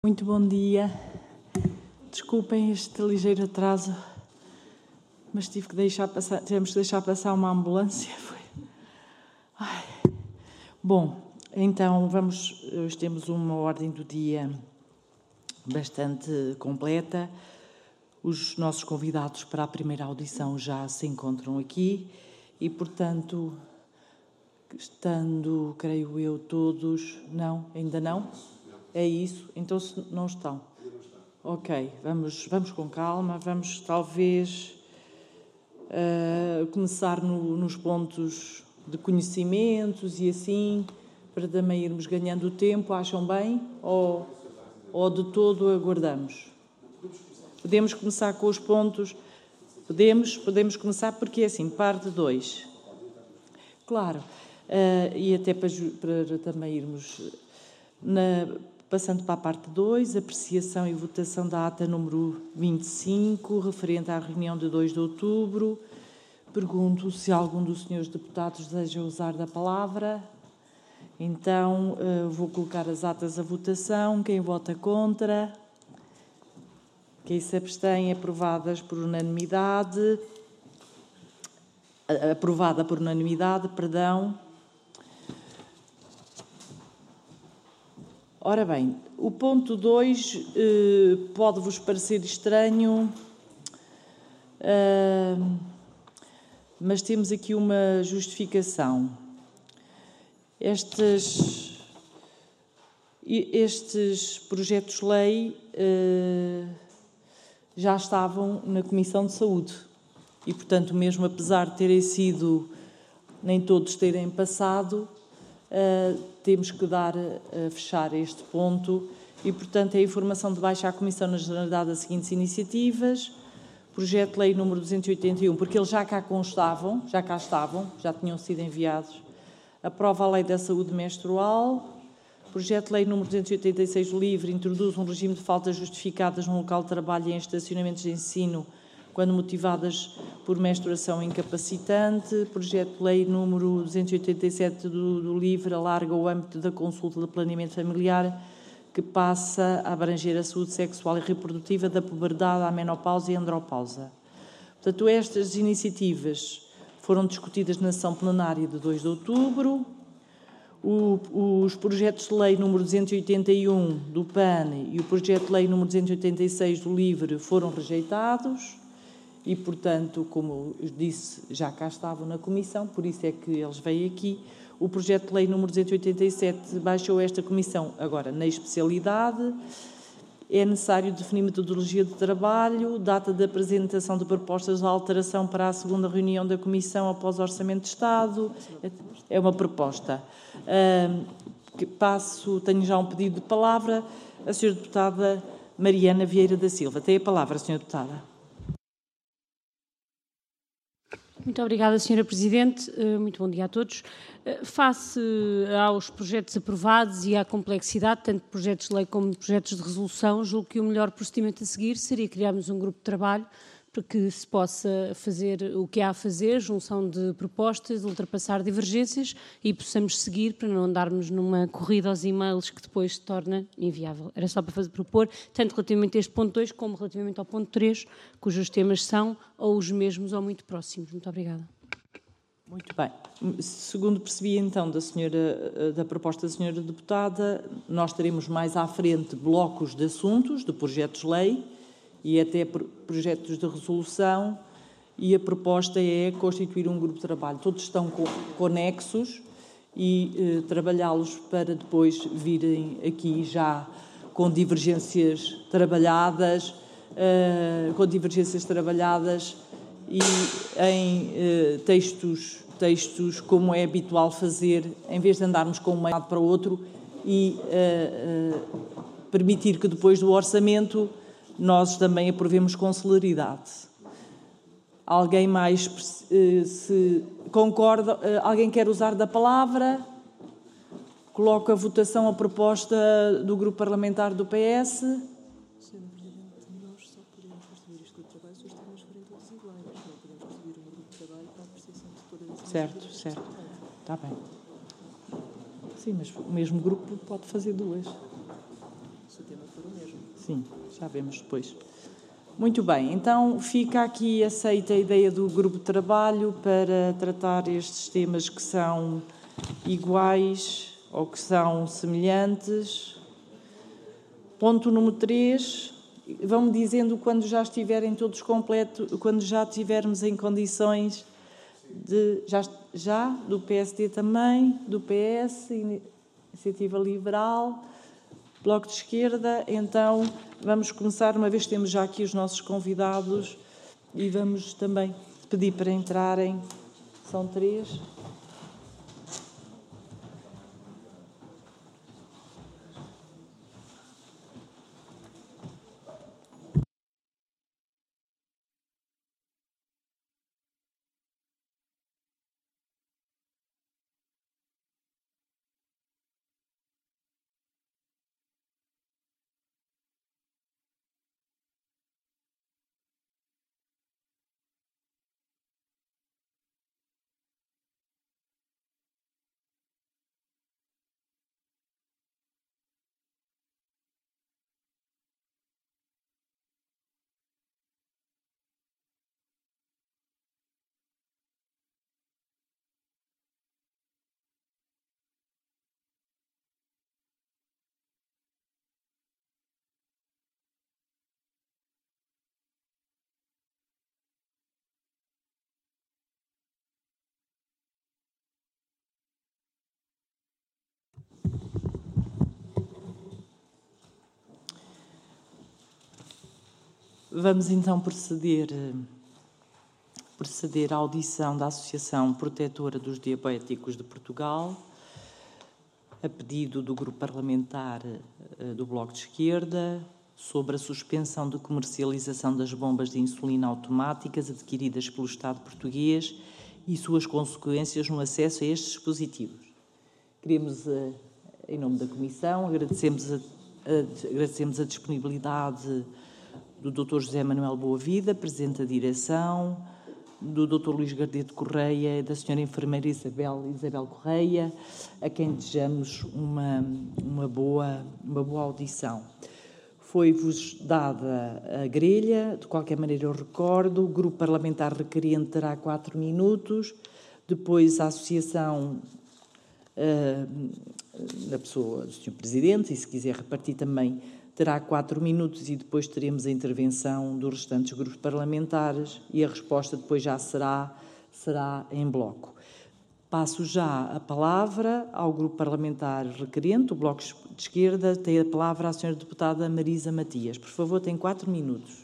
Muito bom dia. Desculpem este ligeiro atraso, mas tivemos que deixar passar uma ambulância. Bom, então hoje temos uma ordem do dia bastante completa. Os nossos convidados para a primeira audição já se encontram aqui e, portanto, estando, creio eu, todos... Não? Ainda não? É isso? Então se não estão. Ok, vamos com calma, vamos talvez começar nos pontos de conhecimentos e assim, para também irmos ganhando tempo, acham bem? Ou de todo aguardamos? Podemos começar com os pontos? Podemos começar porque é assim, parte 2. Claro, e até para também irmos... Passando para a parte 2, apreciação e votação da ata número 25, referente à reunião de 2 de outubro. Pergunto se algum dos senhores deputados deseja usar da palavra. Então, vou colocar as atas à votação. Quem vota contra? Quem se abstém? Aprovadas por unanimidade. Aprovada por unanimidade, perdão. Ora bem, o ponto 2 pode-vos parecer estranho, mas temos aqui uma justificação. Estes projetos de lei já estavam na Comissão de Saúde e, portanto, mesmo apesar de terem sido, nem todos terem passado, temos que dar a fechar este ponto e, portanto, a informação de baixa à Comissão na Generalidade das seguintes iniciativas. Projeto de Lei número 281, porque eles já cá estavam, já tinham sido enviados. Aprova a Lei da Saúde Menstrual. Projeto de Lei número 286 do LIVRE introduz um regime de faltas justificadas no local de trabalho e em estacionamentos de ensino quando motivadas por menstruação incapacitante. Projeto de Lei número 287 do LIVRE alarga o âmbito da consulta de planeamento familiar, que passa a abranger a saúde sexual e reprodutiva da puberdade à menopausa e andropausa. Portanto, estas iniciativas foram discutidas na sessão plenária de 2 de outubro. Os projetos de lei número 281 do PAN e o projeto de lei número 286 do LIVRE foram rejeitados. E, portanto, como eu disse, já cá estavam na Comissão, por isso é que eles vêm aqui. O projeto de lei número 287 baixou esta Comissão agora na especialidade. É necessário definir metodologia de trabalho, data de apresentação de propostas de alteração para a segunda reunião da Comissão após o Orçamento de Estado. É uma proposta. Tenho já um pedido de palavra. A Sra. Deputada Mariana Vieira da Silva. Tem a palavra, Sra. Deputada. Muito obrigada, Sra. Presidente. Muito bom dia a todos. Face aos projetos aprovados e à complexidade, tanto de projetos de lei como de projetos de resolução, julgo que o melhor procedimento a seguir seria criarmos um grupo de trabalho para que se possa fazer o que há a fazer, junção de propostas, ultrapassar divergências e possamos seguir para não andarmos numa corrida aos e-mails que depois se torna inviável. Era só para propor, tanto relativamente a este ponto 2 como relativamente ao ponto 3, cujos temas são ou os mesmos ou muito próximos. Muito obrigada. Muito bem. Segundo percebi, então, da proposta da senhora deputada, nós teremos mais à frente blocos de assuntos, de projetos de lei, e até projetos de resolução, e a proposta é constituir um grupo de trabalho. Todos estão conexos e trabalhá-los para depois virem aqui já com divergências trabalhadas e em textos como é habitual fazer, em vez de andarmos com um lado para o outro e permitir que depois do orçamento nós também aprovemos com celeridade. Alguém mais se concorda? Alguém quer usar da palavra? Coloco a votação a proposta do Grupo Parlamentar do PS. Senhora Presidente, nós só podemos construir este grupo de trabalho se os temas forem todos iguais. Não podemos construir um grupo de trabalho para a apreciação de todas as Certo. Está bem. Sim, mas o mesmo grupo pode fazer duas. Se o tema for ser o mesmo. Sim, já vemos depois. Muito bem, então fica aqui aceita a ideia do grupo de trabalho para tratar estes temas que são iguais ou que são semelhantes. Ponto número 3, vão-me dizendo quando já estiverem todos completos, quando já estivermos em condições de... Já? Do PSD também, do PS, Iniciativa Liberal, Bloco de Esquerda. Então, vamos começar, uma vez que temos já aqui os nossos convidados, e vamos também pedir para entrarem. São 3. Vamos então proceder à audição da Associação Protetora dos Diabéticos de Portugal, a pedido do Grupo Parlamentar do Bloco de Esquerda, sobre a suspensão de comercialização das bombas de insulina automáticas adquiridas pelo Estado português e suas consequências no acesso a estes dispositivos. Queremos, em nome da Comissão, agradecemos a disponibilidade do Dr. José Manuel Boavida, Presidente da Direção, do Dr. Luís Gardedo Correia e da Sra. Enfermeira Isabel Correia, a quem desejamos uma boa audição. Foi-vos dada a grelha, de qualquer maneira eu recordo, o grupo parlamentar requerente terá 4 minutos, depois a associação, na pessoa do Sr. Presidente, e se quiser repartir também, terá 4 minutos, e depois teremos a intervenção dos restantes grupos parlamentares e a resposta depois já será em bloco. Passo já a palavra ao grupo parlamentar requerente, o Bloco de Esquerda. Tem a palavra a Sra. Deputada Marisa Matias. Por favor, tem 4 minutos.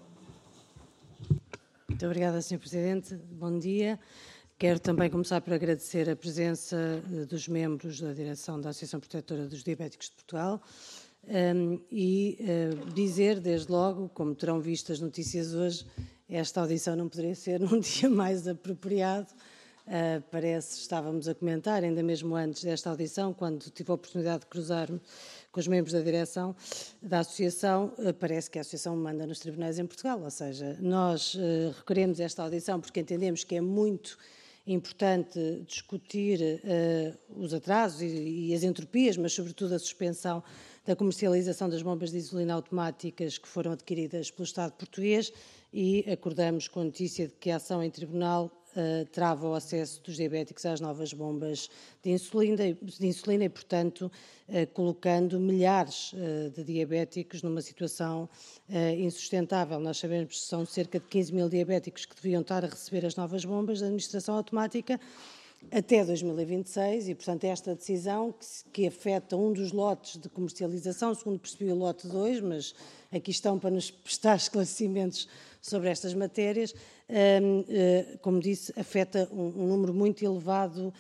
Muito obrigada, Sr. Presidente. Bom dia. Quero também começar por agradecer a presença dos membros da direção da Associação Protetora dos Diabéticos de Portugal e dizer, desde logo, como terão visto as notícias hoje, esta audição não poderia ser num dia mais apropriado. Estávamos a comentar, ainda mesmo antes desta audição, quando tive a oportunidade de cruzar-me com os membros da direção da Associação, parece que a Associação manda nos tribunais em Portugal, ou seja, nós requeremos esta audição porque entendemos que é muito importante discutir os atrasos e as entropias, mas sobretudo a suspensão da comercialização das bombas de insulina automáticas que foram adquiridas pelo Estado português, e acordamos com a notícia de que a ação em tribunal trava o acesso dos diabéticos às novas bombas de insulina e, portanto, colocando milhares de diabéticos numa situação insustentável. Nós sabemos que são cerca de 15 mil diabéticos que deviam estar a receber as novas bombas de administração automática até 2026 e, portanto, esta decisão que afeta um dos lotes de comercialização, segundo percebi o lote 2, mas aqui estão para nos prestar esclarecimentos sobre estas matérias, como disse, afeta um número muito elevado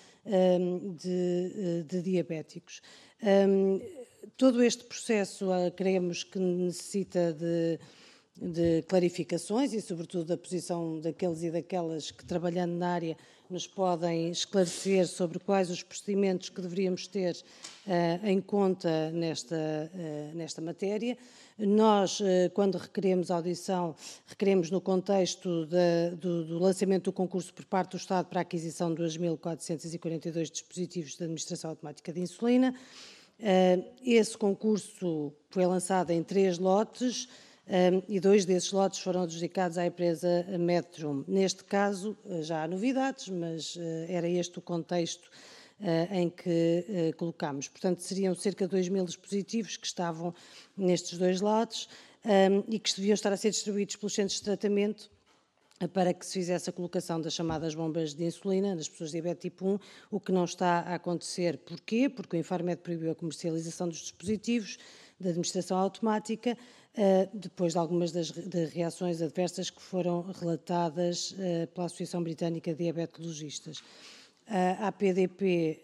de diabéticos. Todo este processo, creemos que necessita de clarificações e, sobretudo, da posição daqueles e daquelas que, trabalhando na área, nos podem esclarecer sobre quais os procedimentos que deveríamos ter em conta nesta matéria. Nós, quando requeremos a audição, requeremos no contexto do lançamento do concurso por parte do Estado para a aquisição de 2.442 dispositivos de administração automática de insulina. Esse concurso foi lançado em 3 lotes e 2 desses lotes foram adjudicados à empresa Metrum. Neste caso, já há novidades, mas era este o contexto em que colocámos. Portanto, seriam cerca de 2.000 dispositivos que estavam nestes 2 lotes e que deviam estar a ser distribuídos pelos centros de tratamento para que se fizesse a colocação das chamadas bombas de insulina nas pessoas de diabetes tipo 1, o que não está a acontecer. Porquê? Porque o Infarmed proibiu a comercialização dos dispositivos de administração automática, depois de algumas das reações adversas que foram relatadas pela Associação Britânica de Diabetologistas. A PDP,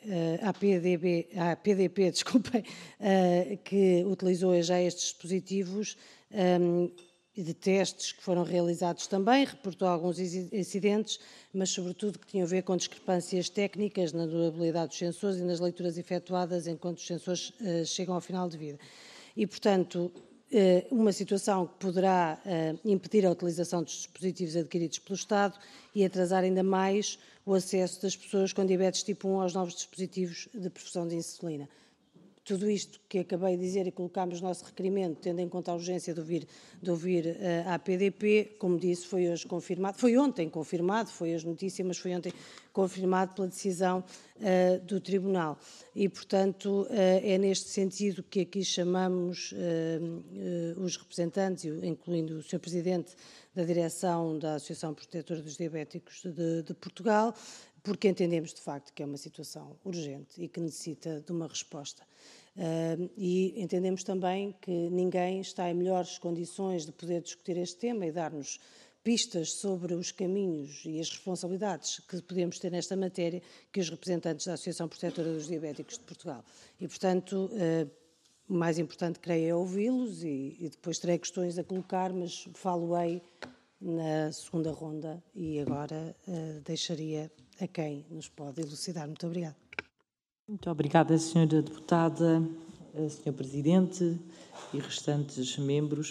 desculpem, que utilizou já estes dispositivos de testes que foram realizados também, reportou alguns incidentes, mas sobretudo que tinham a ver com discrepâncias técnicas na durabilidade dos sensores e nas leituras efetuadas enquanto os sensores chegam ao final de vida. E, portanto, uma situação que poderá impedir a utilização dos dispositivos adquiridos pelo Estado e atrasar ainda mais o acesso das pessoas com diabetes tipo 1 aos novos dispositivos de perfusão de insulina. Tudo isto que acabei de dizer e colocámos no nosso requerimento, tendo em conta a urgência de ouvir a PDP, como disse, foi hoje confirmado, foi ontem confirmado, foi hoje notícia, mas foi ontem confirmado pela decisão do Tribunal. E, portanto, é neste sentido que aqui chamamos os representantes, incluindo o Sr. Presidente da Direção da Associação Protetora dos Diabéticos de Portugal, porque entendemos, de facto, que é uma situação urgente e que necessita de uma resposta. E entendemos também que ninguém está em melhores condições de poder discutir este tema e dar-nos pistas sobre os caminhos e as responsabilidades que podemos ter nesta matéria que os representantes da Associação Protetora dos Diabéticos de Portugal. E, portanto, o mais importante, creio, é ouvi-los e depois terei questões a colocar, mas falo-ei na segunda ronda e agora deixaria a quem nos pode elucidar. Muito obrigada. Muito obrigada, Sra. Deputada, Sr. Presidente e restantes membros.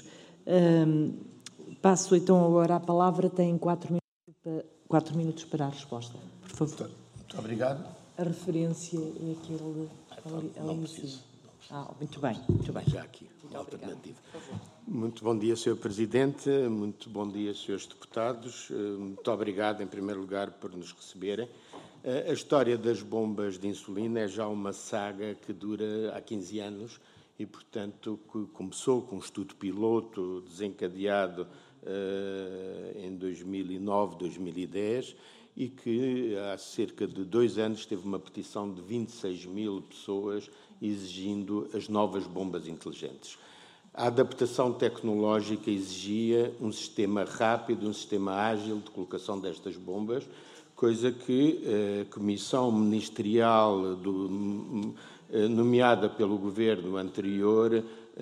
Passo então agora a palavra, tem 4 minutos para a resposta, por favor. Muito obrigado. A referência é aquele ali em cima. Muito bem, muito bem. Já aqui, uma alternativa. Muito bom dia, Sr. Presidente, muito bom dia, Srs. Deputados. Muito obrigado, em primeiro lugar, por nos receberem. A história das bombas de insulina é já uma saga que dura há 15 anos e, portanto, que começou com um estudo piloto desencadeado em 2009, 2010 e que há cerca de 2 anos teve uma petição de 26.000 pessoas exigindo as novas bombas inteligentes. A adaptação tecnológica exigia um sistema rápido, um sistema ágil de colocação destas bombas, coisa que a Comissão Ministerial nomeada pelo Governo anterior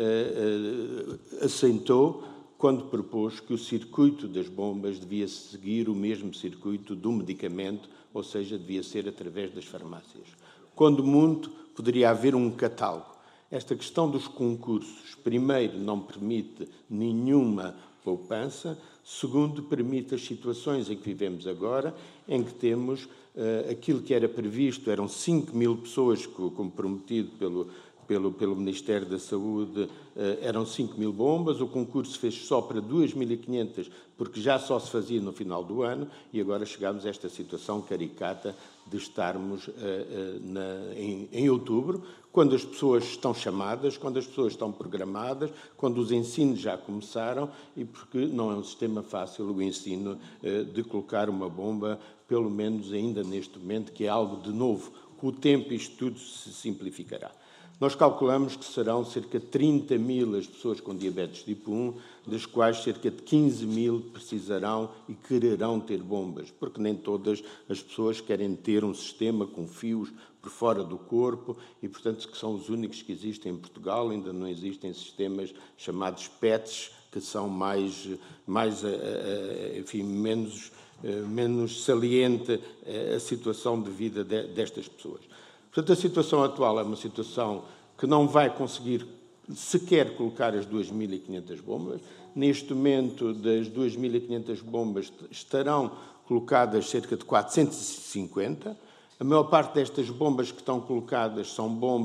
assentou quando propôs que o circuito das bombas devia seguir o mesmo circuito do medicamento, ou seja, devia ser através das farmácias. Quando muito, poderia haver um catálogo. Esta questão dos concursos, primeiro, não permite nenhuma poupança, segundo, permite as situações em que vivemos agora, em que temos aquilo que era previsto, eram 5.000 pessoas, como prometido pelo Ministério da Saúde, eram 5.000 bombas, o concurso fez só para 2.500, porque já só se fazia no final do ano, e agora chegamos a esta situação caricata de estarmos em outubro, quando as pessoas estão chamadas, quando as pessoas estão programadas, quando os ensinos já começaram, e porque não é um sistema fácil o ensino de colocar uma bomba, pelo menos ainda neste momento, que é algo de novo. Com o tempo isto tudo se simplificará. Nós calculamos que serão cerca de 30.000 as pessoas com diabetes tipo 1, das quais cerca de 15.000 precisarão e quererão ter bombas, porque nem todas as pessoas querem ter um sistema com fios por fora do corpo e, portanto, que são os únicos que existem em Portugal. Ainda não existem sistemas chamados PETs, que são menos saliente a situação de vida destas pessoas. Portanto, a situação atual é uma situação que não vai conseguir sequer colocar as 2.500 bombas. Neste momento, das 2.500 bombas, estarão colocadas cerca de 450. A maior parte destas bombas que estão colocadas são bombas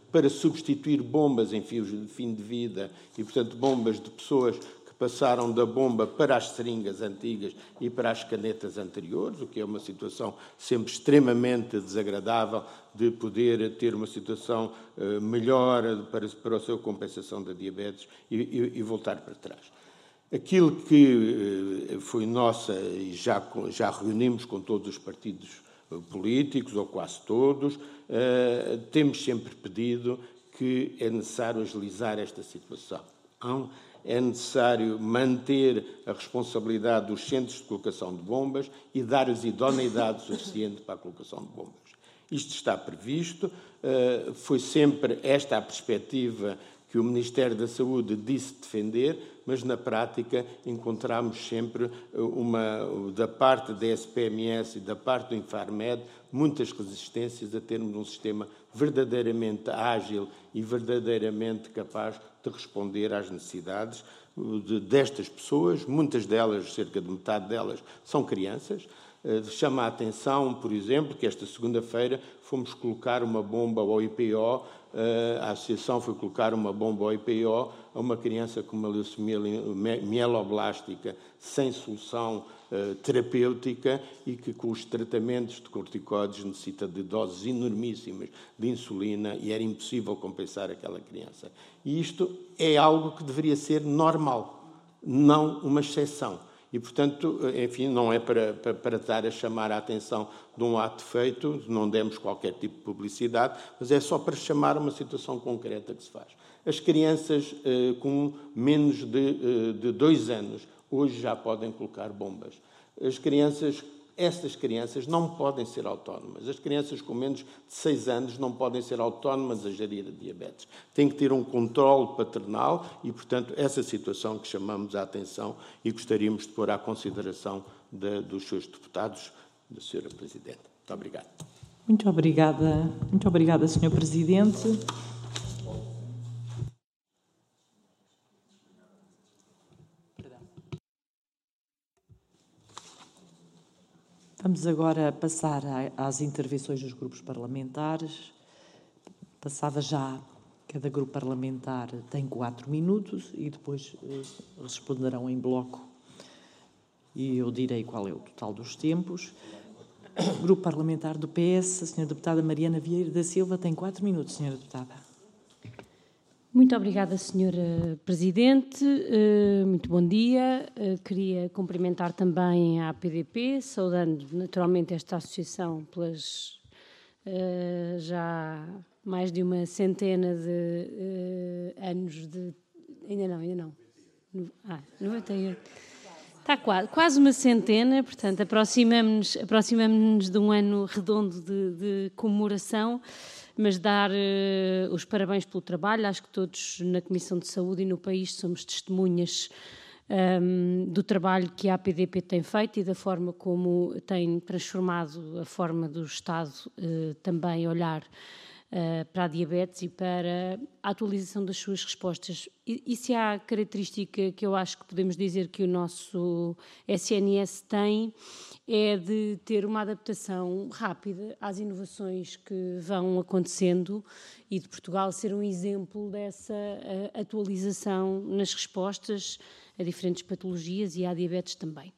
para substituir bombas em fios de fim de vida e, portanto, bombas de pessoas que passaram da bomba para as seringas antigas e para as canetas anteriores, o que é uma situação sempre extremamente desagradável de poder ter uma situação melhor para a sua compensação da diabetes e voltar para trás. Aquilo que foi nossa, e já reunimos com todos os partidos políticos, ou quase todos, temos sempre pedido que é necessário agilizar esta situação. É necessário manter a responsabilidade dos centros de colocação de bombas e dar-lhes idoneidade suficiente para a colocação de bombas. Isto está previsto, foi sempre esta a perspectiva que o Ministério da Saúde disse defender, mas na prática encontramos sempre da parte da SPMS e da parte do Infarmed muitas resistências a termos um sistema verdadeiramente ágil e verdadeiramente capaz de responder às necessidades destas pessoas. Muitas delas, cerca de metade delas, são crianças. Chama a atenção, por exemplo, que esta segunda-feira fomos colocar uma bomba ao IPO, a Associação foi colocar uma bomba ao IPO a uma criança com uma leucemia mieloblástica sem solução terapêutica e que com os tratamentos de corticoides necessita de doses enormíssimas de insulina e era impossível compensar aquela criança. E isto é algo que deveria ser normal, não uma exceção. E, portanto, enfim, não é para estar a chamar a atenção de um ato feito, não demos qualquer tipo de publicidade, mas é só para chamar uma situação concreta que se faz. As crianças com menos de 2 anos hoje já podem colocar bombas. Estas crianças não podem ser autónomas. As crianças com menos de 6 anos não podem ser autónomas a gerir a diabetes. Têm que ter um controle paternal e, portanto, essa situação que chamamos a atenção e gostaríamos de pôr à consideração dos seus deputados, da Sra. Presidente. Muito obrigado. Muito obrigada, Sr. Presidente. Vamos agora passar às intervenções dos grupos parlamentares. Passada já, cada grupo parlamentar tem 4 minutos e depois responderão em bloco. E eu direi qual é o total dos tempos. Grupo parlamentar do PS, a Sra. Deputada Mariana Vieira da Silva, tem 4 minutos, Sra. Deputada. Muito obrigada, Sra. Presidente. Muito bom dia. Queria cumprimentar também a APDP, saudando naturalmente esta associação pelas já mais de uma centena de anos de... Ainda não. 98. Está quase uma centena, portanto, aproximamos-nos de um ano redondo de comemoração. Mas dar os parabéns pelo trabalho. Acho que todos na Comissão de Saúde e no país somos testemunhas do trabalho que a APDP tem feito e da forma como tem transformado a forma do Estado também olhar para a diabetes e para a atualização das suas respostas. E se há característica que eu acho que podemos dizer que o nosso SNS tem, é de ter uma adaptação rápida às inovações que vão acontecendo e de Portugal ser um exemplo dessa atualização nas respostas a diferentes patologias e à diabetes também.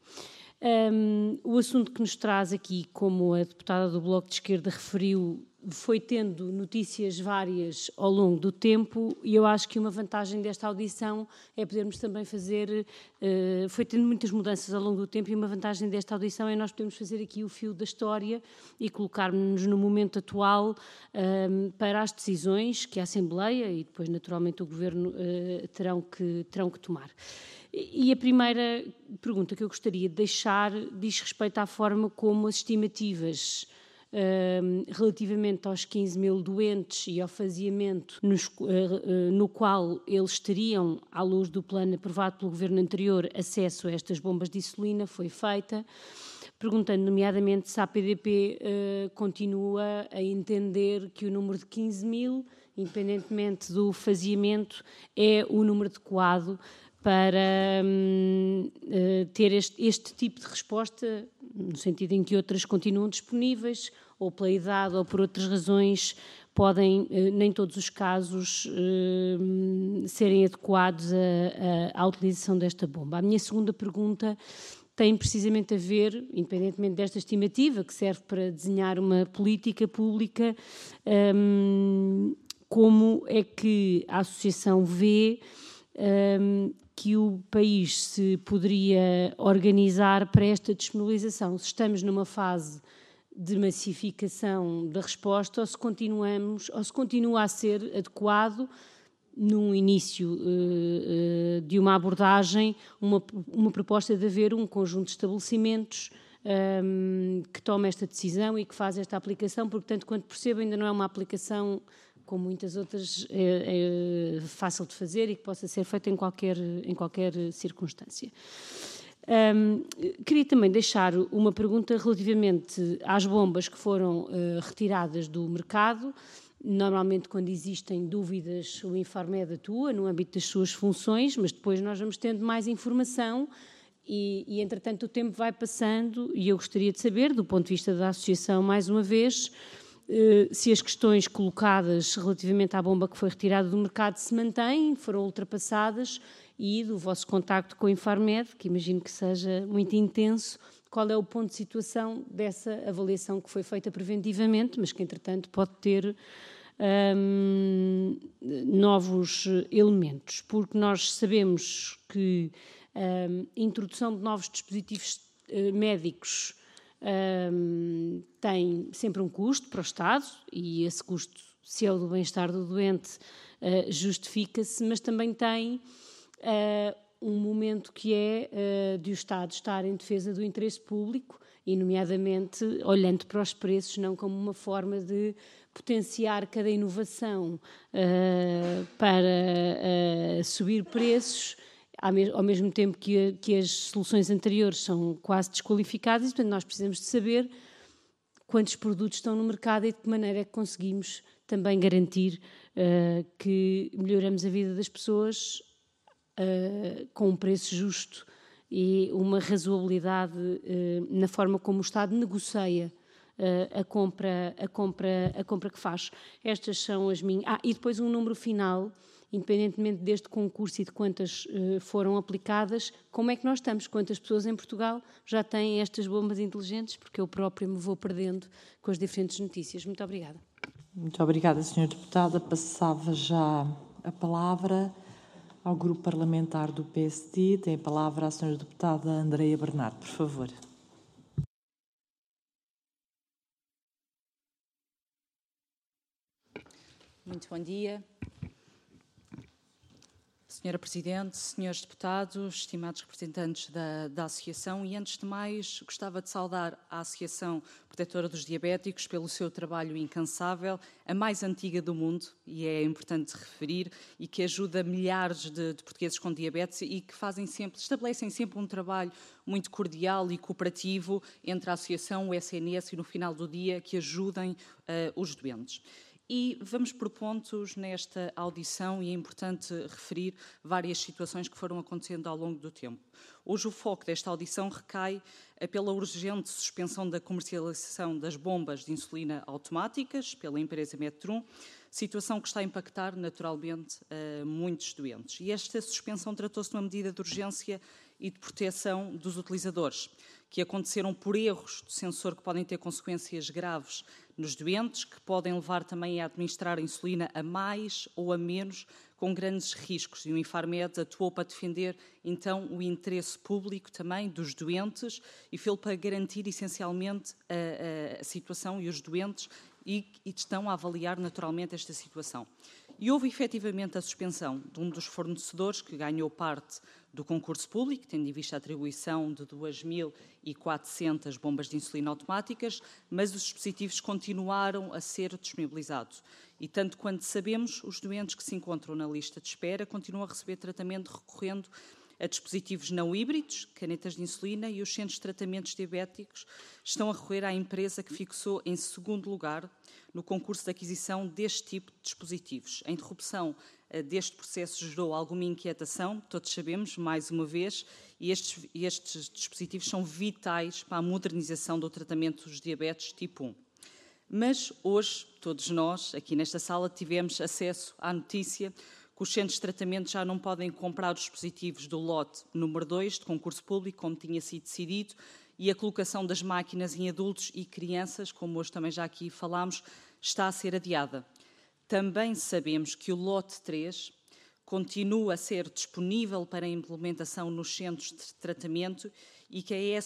O assunto que nos traz aqui, como a deputada do Bloco de Esquerda referiu, foi tendo notícias várias ao longo do tempo e eu acho que uma vantagem desta audição é podermos também fazer, foi tendo muitas mudanças ao longo do tempo e uma vantagem desta audição é nós podermos fazer aqui o fio da história e colocarmos-nos no momento atual para as decisões que a Assembleia e depois naturalmente o Governo terão que tomar. E a primeira pergunta que eu gostaria de deixar diz respeito à forma como as estimativas relativamente aos 15 mil doentes e ao faseamento no qual eles teriam, à luz do plano aprovado pelo Governo anterior, acesso a estas bombas de insulina, foi feita, perguntando nomeadamente se a APDP continua a entender que o número de 15 mil, independentemente do faseamento, é o número adequado para ter este tipo de resposta, no sentido em que outras continuam disponíveis, ou pela idade ou por outras razões, podem, nem todos os casos, serem adequados à utilização desta bomba. A minha segunda pergunta tem precisamente a ver, independentemente desta estimativa, que serve para desenhar uma política pública, como é que a Associação vê que o país se poderia organizar para esta disponibilização? Se estamos numa fase de massificação da resposta ou se continua a ser adequado, num início de uma abordagem, uma proposta de haver um conjunto de estabelecimentos que toma esta decisão e que faz esta aplicação, porque, tanto quanto percebo, ainda não é uma aplicação, como muitas outras, fácil de fazer e que possa ser feita em qualquer circunstância. Queria também deixar uma pergunta relativamente às bombas que foram retiradas do mercado. Normalmente, quando existem dúvidas, o Infarmed atua no âmbito das suas funções, mas depois nós vamos tendo mais informação e entretanto, o tempo vai passando e eu gostaria de saber, do ponto de vista da Associação, mais uma vez, se as questões colocadas relativamente à bomba que foi retirada do mercado se mantêm, foram ultrapassadas, e do vosso contacto com o Infarmed, que imagino que seja muito intenso, qual é o ponto de situação dessa avaliação que foi feita preventivamente, mas que, entretanto, pode ter novos elementos, porque nós sabemos que a introdução de novos dispositivos médicos tem sempre um custo para o Estado, e esse custo, se é o do bem-estar do doente, justifica-se, mas também tem um momento que é de o Estado estar em defesa do interesse público e, nomeadamente, olhando para os preços, não como uma forma de potenciar cada inovação para subir preços, ao mesmo tempo que as soluções anteriores são quase desqualificadas, e, portanto, nós precisamos de saber quantos produtos estão no mercado e de que maneira é que conseguimos também garantir que melhoramos a vida das pessoas com um preço justo e uma razoabilidade na forma como o Estado negocia a compra que faz. Estas são as minhas... e depois um número final, independentemente deste concurso e de quantas foram aplicadas, como é que nós estamos? Quantas pessoas em Portugal já têm estas bombas inteligentes? Porque eu própria me vou perdendo com as diferentes notícias. Muito obrigada. Muito obrigada, Sra. Deputada. Passava já a palavra ao Grupo Parlamentar do PSD. Tem a palavra a Sra. Deputada Andreia Bernardo, por favor. Muito bom dia. Senhora Presidente, senhores deputados, estimados representantes da Associação, e antes de mais gostava de saudar a Associação Protetora dos Diabéticos pelo seu trabalho incansável, a mais antiga do mundo, e é importante referir, e que ajuda milhares de portugueses com diabetes e que estabelecem sempre um trabalho muito cordial e cooperativo entre a Associação, o SNS e, no final do dia, que ajudem os doentes. E vamos por pontos nesta audição, e é importante referir várias situações que foram acontecendo ao longo do tempo. Hoje o foco desta audição recai pela urgente suspensão da comercialização das bombas de insulina automáticas pela empresa Medtron, situação que está a impactar naturalmente muitos doentes. E esta suspensão tratou-se de uma medida de urgência e de proteção dos utilizadores, que aconteceram por erros de sensor que podem ter consequências graves nos doentes, que podem levar também a administrar a insulina a mais ou a menos, com grandes riscos. E o Infarmed atuou para defender, então, o interesse público também dos doentes e fez para garantir, essencialmente, a situação e os doentes e estão a avaliar, naturalmente, esta situação. E houve, efetivamente, a suspensão de um dos fornecedores que ganhou parte do concurso público, tendo em vista a atribuição de 2.400 bombas de insulina automáticas, mas os dispositivos continuaram a ser disponibilizados. E, tanto quanto sabemos, os doentes que se encontram na lista de espera continuam a receber tratamento recorrendo a dispositivos não híbridos, canetas de insulina, e os centros de tratamentos diabéticos estão a recorrer à empresa que fixou em segundo lugar no concurso de aquisição deste tipo de dispositivos. A interrupção deste processo gerou alguma inquietação, todos sabemos, mais uma vez, e estes dispositivos são vitais para a modernização do tratamento dos diabetes tipo 1. Mas hoje, todos nós, aqui nesta sala, tivemos acesso à notícia que os centros de tratamento já não podem comprar os dispositivos do lote número 2 de concurso público, como tinha sido decidido, e a colocação das máquinas em adultos e crianças, como hoje também já aqui falámos, está a ser adiada. Também sabemos que o lote 3 continua a ser disponível para implementação nos centros de tratamento e que a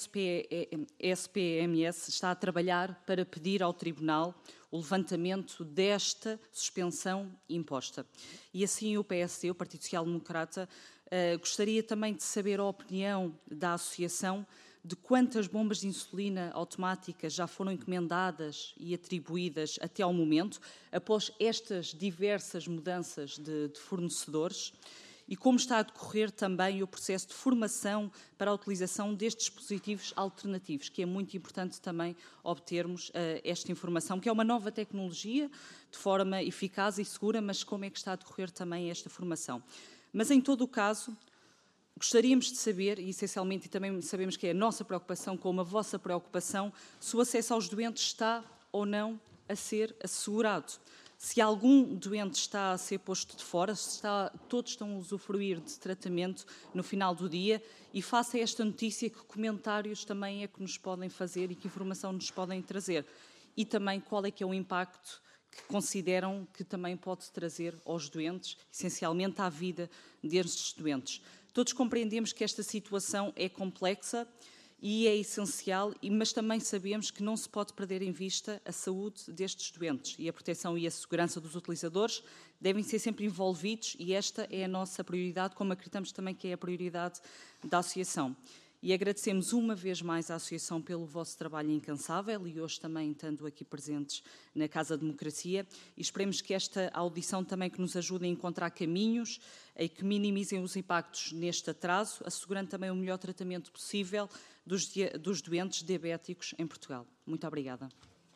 SPMS está a trabalhar para pedir ao Tribunal o levantamento desta suspensão imposta. E assim o PSD, o Partido Social Democrata, gostaria também de saber a opinião da Associação de quantas bombas de insulina automática já foram encomendadas e atribuídas até ao momento, após estas diversas mudanças de fornecedores, e como está a decorrer também o processo de formação para a utilização destes dispositivos alternativos, que é muito importante também obtermos esta informação, que é uma nova tecnologia, de forma eficaz e segura, mas como é que está a decorrer também esta formação. Mas, em todo o caso, gostaríamos de saber, e essencialmente, e também sabemos que é a nossa preocupação, como a vossa preocupação, se o acesso aos doentes está ou não a ser assegurado. Se algum doente está a ser posto de fora, se todos estão a usufruir de tratamento no final do dia, e face a esta notícia, que comentários também é que nos podem fazer e que informação nos podem trazer? E também qual é que é o impacto que consideram que também pode trazer aos doentes, essencialmente à vida destes doentes? Todos compreendemos que esta situação é complexa e é essencial, mas também sabemos que não se pode perder em vista a saúde destes doentes, e a proteção e a segurança dos utilizadores devem ser sempre envolvidos, e esta é a nossa prioridade, como acreditamos também que é a prioridade da Associação. E agradecemos uma vez mais à Associação pelo vosso trabalho incansável, e hoje também estando aqui presentes na Casa da Democracia, e esperemos que esta audição também que nos ajude a encontrar caminhos e que minimizem os impactos neste atraso, assegurando também o melhor tratamento possível dos doentes diabéticos em Portugal. Muito obrigada.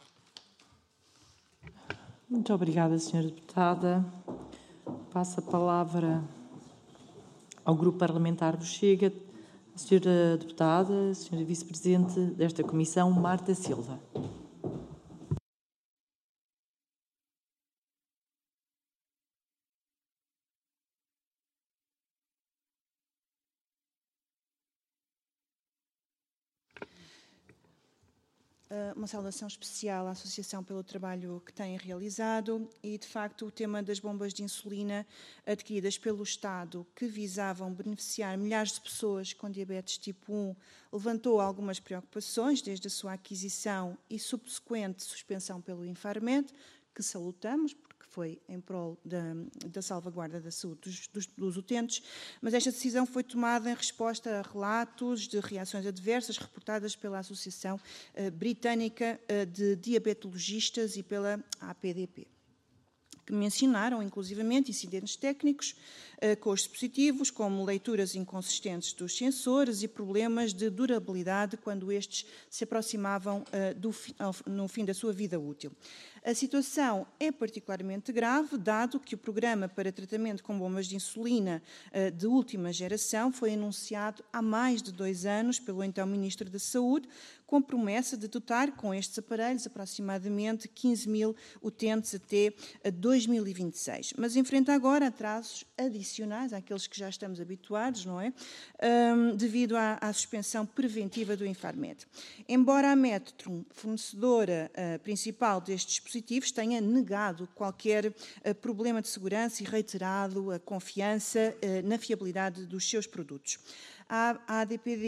Muito obrigada, Sra. Deputada. Passo a palavra ao Grupo Parlamentar do Chega. A Sra. Deputada, Sra. Vice-Presidente desta Comissão, Marta Silva. Uma saudação especial à Associação pelo trabalho que tem realizado e, de facto, o tema das bombas de insulina adquiridas pelo Estado, que visavam beneficiar milhares de pessoas com diabetes tipo 1, levantou algumas preocupações, desde a sua aquisição e subsequente suspensão pelo Infarmed, que salutamos, porque foi em prol da salvaguarda da saúde dos utentes, mas esta decisão foi tomada em resposta a relatos de reações adversas reportadas pela Associação Britânica de Diabetologistas e pela APDP, que mencionaram, inclusivamente, incidentes técnicos com os dispositivos, como leituras inconsistentes dos sensores e problemas de durabilidade quando estes se aproximavam no fim da sua vida útil. A situação é particularmente grave, dado que o programa para tratamento com bombas de insulina de última geração foi anunciado há mais de 2 anos pelo então Ministro da Saúde, com a promessa de dotar com estes aparelhos aproximadamente 15 mil utentes até 2026. Mas enfrenta agora atrasos adicionais àqueles que já estamos habituados, não é? Devido à suspensão preventiva do Infarmed. Embora a Medtron, fornecedora principal destes dispositivos, tenha negado qualquer problema de segurança e reiterado a confiança na fiabilidade dos seus produtos. A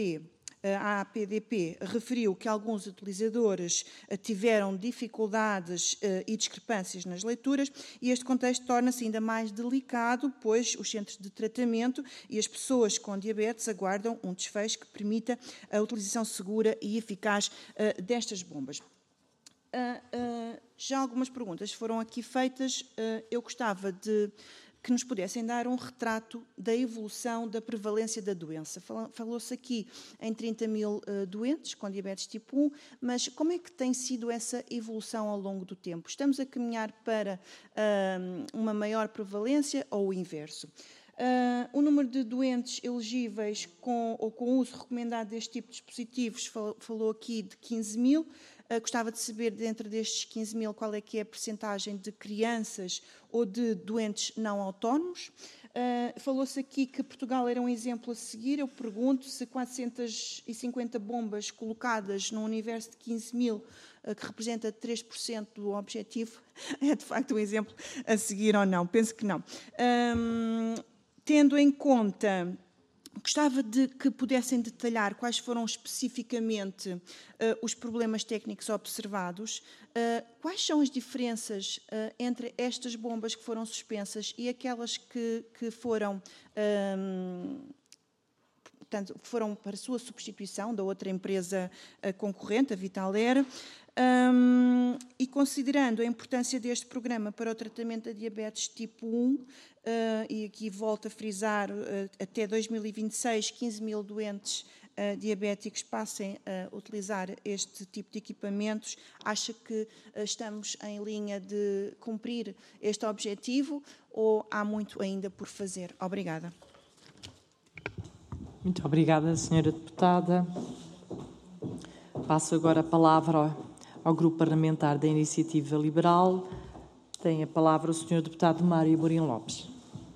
APDP referiu que alguns utilizadores tiveram dificuldades e discrepâncias nas leituras, e este contexto torna-se ainda mais delicado, pois os centros de tratamento e as pessoas com diabetes aguardam um desfecho que permita a utilização segura e eficaz destas bombas. Já algumas perguntas foram aqui feitas. Eu gostava de que nos pudessem dar um retrato da evolução da prevalência da doença. Falou-se aqui em 30 mil doentes com diabetes tipo 1, mas como é que tem sido essa evolução ao longo do tempo? Estamos a caminhar para uma maior prevalência ou o inverso? O número de doentes elegíveis com uso recomendado deste tipo de dispositivos falou aqui de 15 mil. Gostava de saber, dentro destes 15 mil, qual é que é a percentagem de crianças ou de doentes não autónomos. Falou-se aqui que Portugal era um exemplo a seguir. Eu pergunto se 450 bombas colocadas num universo de 15 mil, que representa 3% do objetivo, é de facto um exemplo a seguir ou não. Penso que não. Tendo em conta... Gostava de que pudessem detalhar quais foram especificamente os problemas técnicos observados, quais são as diferenças entre estas bombas que foram suspensas e aquelas que foram, portanto, foram para a sua substituição da outra empresa concorrente, a Vitalair. E considerando a importância deste programa para o tratamento da diabetes tipo 1, e aqui volto a frisar, até 2026, 15 mil doentes diabéticos passem a utilizar este tipo de equipamentos, acha que estamos em linha de cumprir este objetivo ou há muito ainda por fazer? Obrigada. Muito obrigada, Sra. Deputada. Passo agora a palavra ao Grupo Parlamentar da Iniciativa Liberal. Tem a palavra o Sr. Deputado Mário Amorim Lopes.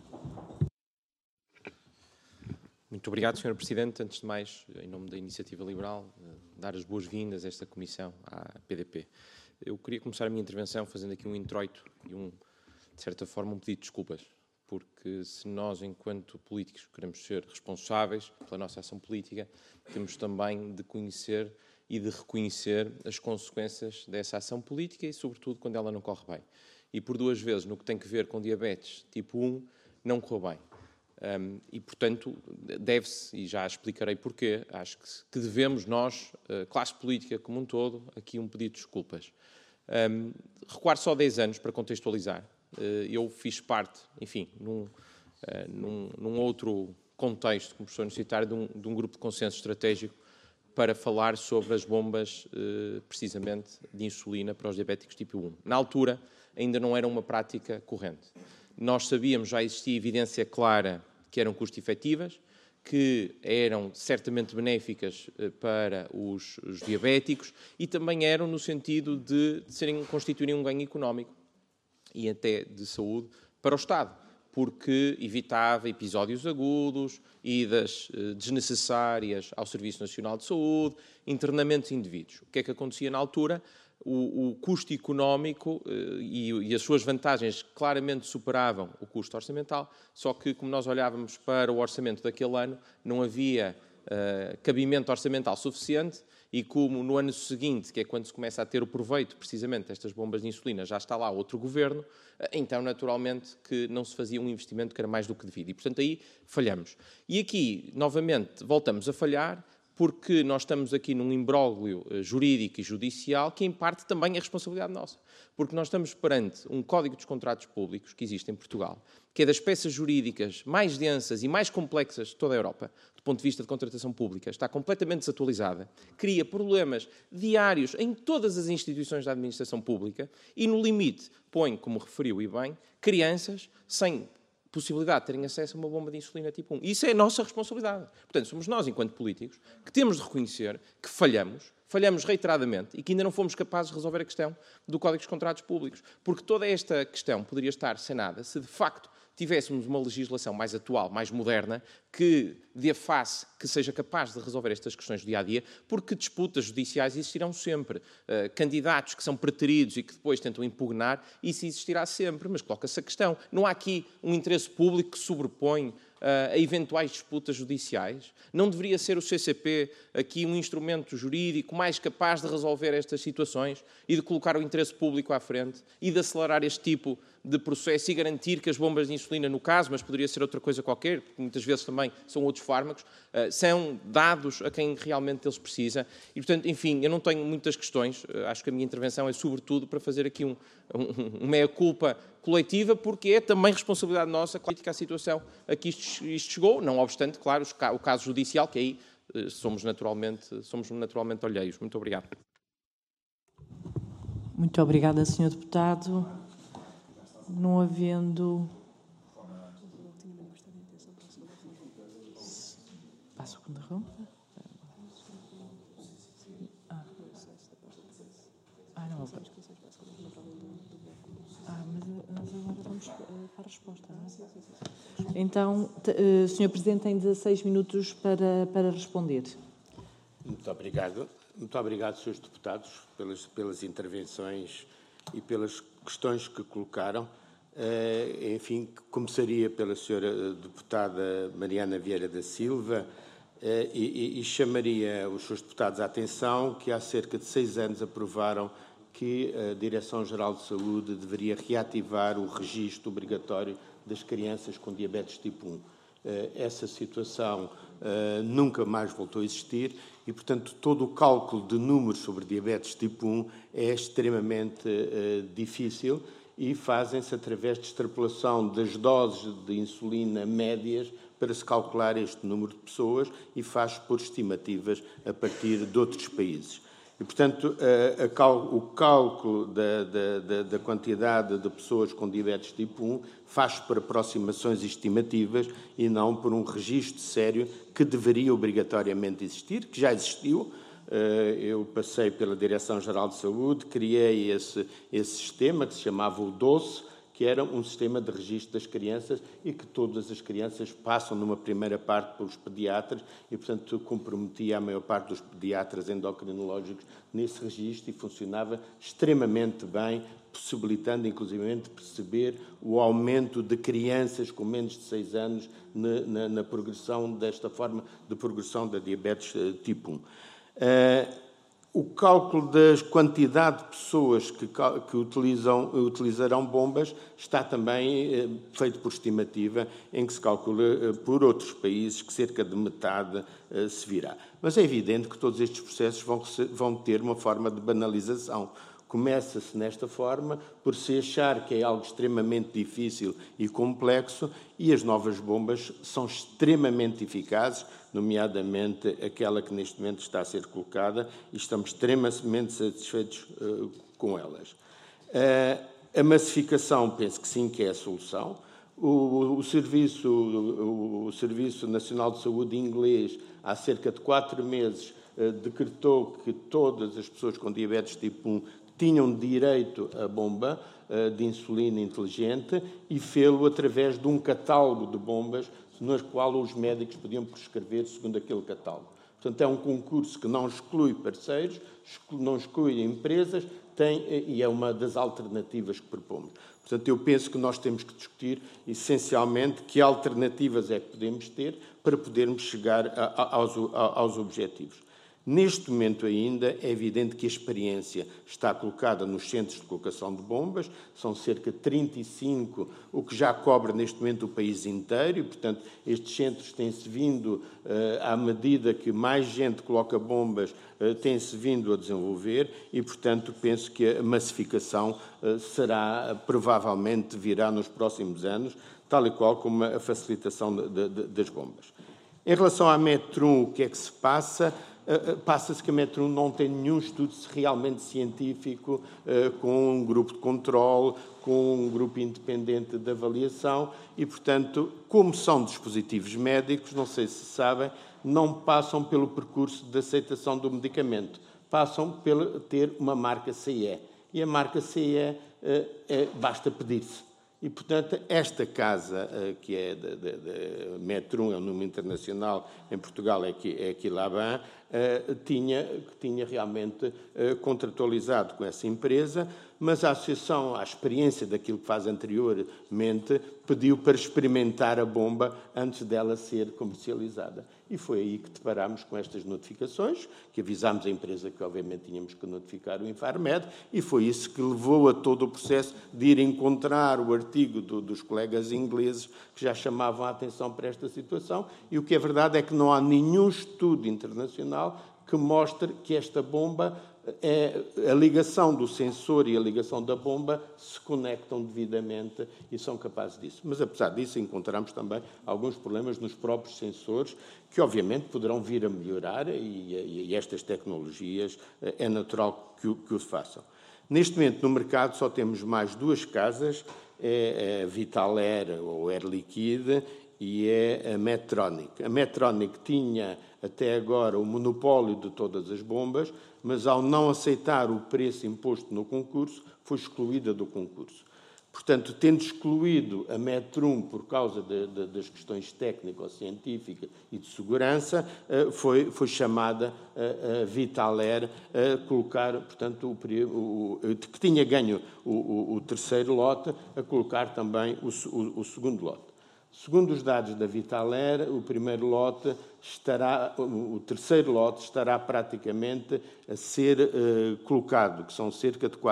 Muito obrigado, Sr. Presidente. Antes de mais, em nome da Iniciativa Liberal, dar as boas-vindas a esta Comissão, à PDP. Eu queria começar a minha intervenção fazendo aqui um introito e, de certa forma, um pedido de desculpas, porque se nós, enquanto políticos, queremos ser responsáveis pela nossa ação política, temos também de conhecer e de reconhecer as consequências dessa ação política e, sobretudo, quando ela não corre bem. E, por duas vezes, no que tem que ver com diabetes tipo 1, não correu bem. E, portanto, deve-se, e já explicarei porquê, acho que devemos nós, classe política como um todo, aqui um pedido de desculpas. Recuar só 10 anos para contextualizar. Eu fiz parte, enfim, num outro contexto, como professor universitário, de um grupo de consenso estratégico para falar sobre as bombas, precisamente, de insulina para os diabéticos tipo 1. Na altura, ainda não era uma prática corrente. Nós sabíamos, já existia evidência clara que eram custo-efetivas, que eram certamente benéficas para os diabéticos e também eram no sentido de constituírem um ganho económico e até de saúde para o Estado, porque evitava episódios agudos, idas desnecessárias ao Serviço Nacional de Saúde, internamentos indevidos. O que é que acontecia na altura? O custo económico e as suas vantagens claramente superavam o custo orçamental, só que, como nós olhávamos para o orçamento daquele ano, não havia cabimento orçamental suficiente e como no ano seguinte, que é quando se começa a ter o proveito precisamente destas bombas de insulina, já está lá outro governo, então naturalmente que não se fazia um investimento que era mais do que devido. E, portanto, aí falhamos. E aqui, novamente, voltamos a falhar, porque nós estamos aqui num imbróglio jurídico e judicial que, em parte, também é responsabilidade nossa. Porque nós estamos perante um Código dos Contratos Públicos que existe em Portugal, que é das peças jurídicas mais densas e mais complexas de toda a Europa, do ponto de vista de contratação pública, está completamente desatualizada, cria problemas diários em todas as instituições da administração pública e, no limite, põe, como referiu e bem, crianças sem possibilidade de terem acesso a uma bomba de insulina tipo 1. Isso é a nossa responsabilidade. Portanto, somos nós, enquanto políticos, que temos de reconhecer que falhamos reiteradamente e que ainda não fomos capazes de resolver a questão do Código dos Contratos Públicos. Porque toda esta questão poderia estar sanada se, de facto, tivéssemos uma legislação mais atual, mais moderna, que dê face, que seja capaz de resolver estas questões do dia-a-dia, porque disputas judiciais existirão sempre. Candidatos que são preteridos e que depois tentam impugnar, isso existirá sempre, mas coloca-se a questão. Não há aqui um interesse público que sobrepõe a eventuais disputas judiciais? Não deveria ser o CCP aqui um instrumento jurídico mais capaz de resolver estas situações e de colocar o interesse público à frente e de acelerar este tipo de processo e garantir que as bombas de insulina, no caso, mas poderia ser outra coisa qualquer, porque muitas vezes também são outros fármacos, são dados a quem realmente eles precisa. E, portanto, enfim, eu não tenho muitas questões. Acho que a minha intervenção é, sobretudo, para fazer aqui uma meia-culpa coletiva, porque é também responsabilidade nossa, crítica à situação a que isto chegou, não obstante, claro, o caso judicial, que aí somos naturalmente alheios. Muito obrigado. Muito obrigada, Sr. Deputado. Não havendo... Para a segunda ronda? Então, Sr. Presidente, tem 16 minutos para responder. Muito obrigado. Muito obrigado, Srs. Deputados, pelas intervenções e pelas questões que colocaram. Enfim, começaria pela Sra. Deputada Mariana Vieira da Silva e chamaria os Srs. Deputados à atenção que há cerca de 6 anos aprovaram que a Direção-Geral de Saúde deveria reativar o registro obrigatório das crianças com diabetes tipo 1. Essa situação nunca mais voltou a existir e, portanto, todo o cálculo de números sobre diabetes tipo 1 é extremamente difícil e fazem-se através de extrapolação das doses de insulina médias para se calcular este número de pessoas e faz por estimativas a partir de outros países. E, portanto, o cálculo da quantidade de pessoas com diabetes tipo 1 faz por aproximações estimativas e não por um registro sério que deveria obrigatoriamente existir, que já existiu. Eu passei pela Direção-Geral de Saúde, criei esse sistema que se chamava o DOCE, que era um sistema de registro das crianças e que todas as crianças passam numa primeira parte pelos pediatras e, portanto, comprometia a maior parte dos pediatras endocrinológicos nesse registro e funcionava extremamente bem, possibilitando, inclusivamente, perceber o aumento de crianças com menos de 6 anos na progressão desta forma de progressão da diabetes tipo 1. O cálculo da quantidade de pessoas que utilizarão bombas está também feito por estimativa, em que se calcula por outros países que cerca de metade se virá. Mas é evidente que todos estes processos vão ter uma forma de banalização. Começa-se nesta forma por se achar que é algo extremamente difícil e complexo e as novas bombas são extremamente eficazes, nomeadamente aquela que neste momento está a ser colocada e estamos extremamente satisfeitos com elas. A massificação, penso que sim, que é a solução. O Serviço Nacional de Saúde inglês, há cerca de 4 meses, decretou que todas as pessoas com diabetes tipo 1 tinham direito à bomba de insulina inteligente e fê-lo através de um catálogo de bombas no qual os médicos podiam prescrever segundo aquele catálogo. Portanto, é um concurso que não exclui parceiros, não exclui empresas, e é uma das alternativas que propomos. Portanto, eu penso que nós temos que discutir, essencialmente, que alternativas é que podemos ter para podermos chegar aos objetivos. Neste momento ainda, é evidente que a experiência está colocada nos centros de colocação de bombas, são cerca de 35, o que já cobre neste momento o país inteiro, e, portanto, estes centros têm-se vindo, à medida que mais gente coloca bombas, têm-se vindo a desenvolver, e, portanto, penso que a massificação provavelmente virá nos próximos anos, tal e qual como a facilitação das bombas. Em relação à Metrum, o que é que se passa? Passa-se que a Metrum não tem nenhum estudo realmente científico com um grupo de controle, com um grupo independente de avaliação e, portanto, como são dispositivos médicos, não sei se sabem, não passam pelo percurso de aceitação do medicamento, passam por ter uma marca CE. E a marca CE basta pedir-se. E, portanto, esta casa, que é da Metrum, é um nome internacional, em Portugal é Quilaban, tinha realmente contratualizado com essa empresa, mas a associação, à experiência daquilo que faz anteriormente, pediu para experimentar a bomba antes dela ser comercializada. E foi aí que deparámos com estas notificações, que avisámos a empresa que, obviamente, tínhamos que notificar o Infarmed, e foi isso que levou a todo o processo de ir encontrar o artigo dos colegas ingleses que já chamavam a atenção para esta situação, e o que é verdade é que não há nenhum estudo internacional que mostre que esta bomba, a ligação do sensor e a ligação da bomba se conectam devidamente e são capazes disso. Mas, apesar disso, encontramos também alguns problemas nos próprios sensores que, obviamente, poderão vir a melhorar e estas tecnologias é natural que o façam. Neste momento, no mercado, só temos mais 2 casas, é a Vital Air ou Air Liquide e é a Medtronic. A Medtronic tinha até agora o monopólio de todas as bombas, mas ao não aceitar o preço imposto no concurso, foi excluída do concurso. Portanto, tendo excluído a Metrum por causa das questões técnico-científicas e de segurança, foi chamada a Vitaler a colocar, portanto, que tinha ganho o terceiro lote, a colocar também o segundo lote. Segundo os dados da Vitaler, o terceiro lote estará praticamente a ser colocado, que são cerca de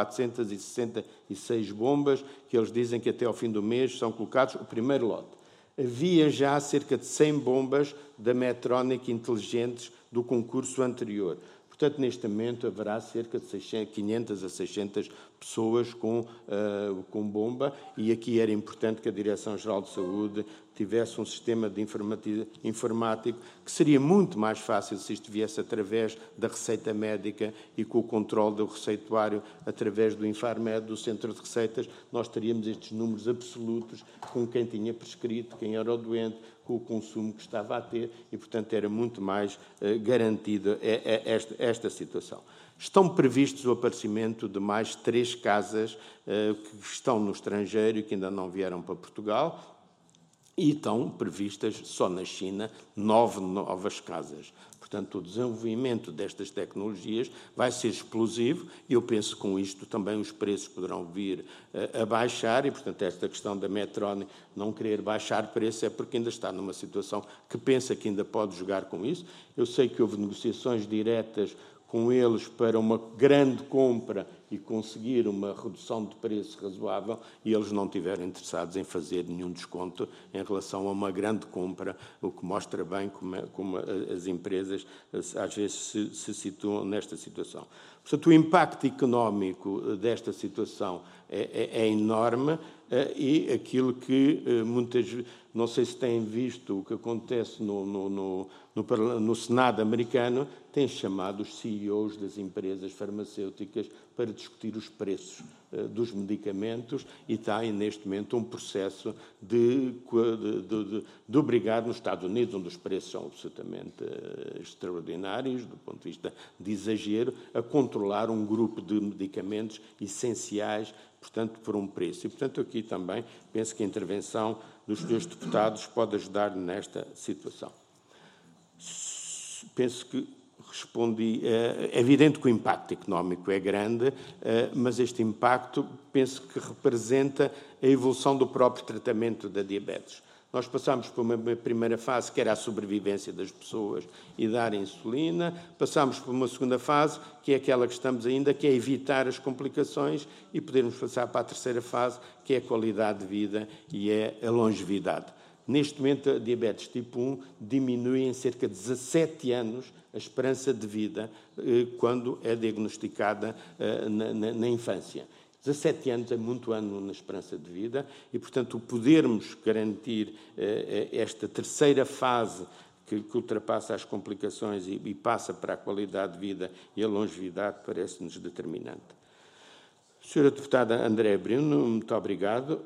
466 bombas, que eles dizem que até ao fim do mês são colocados o primeiro lote. Havia já cerca de 100 bombas da Medtronic inteligentes do concurso anterior. Portanto, neste momento haverá cerca de 500 a 600 pessoas com bomba, e aqui era importante que a Direção-Geral de Saúde tivesse um sistema de informático que seria muito mais fácil se isto viesse através da receita médica e com o controle do receituário através do Infarmed, do Centro de Receitas. Nós teríamos estes números absolutos com quem tinha prescrito, quem era o doente, com o consumo que estava a ter, e, portanto, era muito mais garantida esta situação. Estão previstos o aparecimento de mais 3 casas que estão no estrangeiro e que ainda não vieram para Portugal, e estão previstas só na China 9 novas casas. Portanto, o desenvolvimento destas tecnologias vai ser explosivo, e eu penso que com isto também os preços poderão vir a baixar, e, portanto, esta questão da Medtronic não querer baixar preço é porque ainda está numa situação que pensa que ainda pode jogar com isso. Eu sei que houve negociações diretas com eles para uma grande compra e conseguir uma redução de preço razoável, e eles não estiveram interessados em fazer nenhum desconto em relação a uma grande compra, o que mostra bem como as empresas às vezes se situam nesta situação. Portanto, o impacto económico desta situação é enorme, e aquilo que muitas vezes, não sei se têm visto o que acontece no Senado americano, tem chamado os CEOs das empresas farmacêuticas para discutir os preços dos medicamentos, e está neste momento um processo de obrigar nos Estados Unidos, onde os preços são absolutamente extraordinários, do ponto de vista de exagero, a controlar um grupo de medicamentos essenciais, portanto, por um preço. E, portanto, aqui também penso que a intervenção dos senhores deputados pode ajudar nesta situação. Penso que respondi. É evidente que o impacto económico é grande, mas este impacto penso que representa a evolução do próprio tratamento da diabetes. Nós passámos por uma primeira fase, que era a sobrevivência das pessoas e dar insulina. Passámos por uma segunda fase, que é aquela que estamos ainda, que é evitar as complicações, e podermos passar para a terceira fase, que é a qualidade de vida e é a longevidade. Neste momento, a diabetes tipo 1 diminui em cerca de 17 anos a esperança de vida quando é diagnosticada na infância. 17 anos é muito ano na esperança de vida, e, portanto, o podermos garantir esta terceira fase que ultrapassa as complicações e passa para a qualidade de vida e a longevidade parece-nos determinante. Senhora Deputada Andréa Bruno, muito obrigado.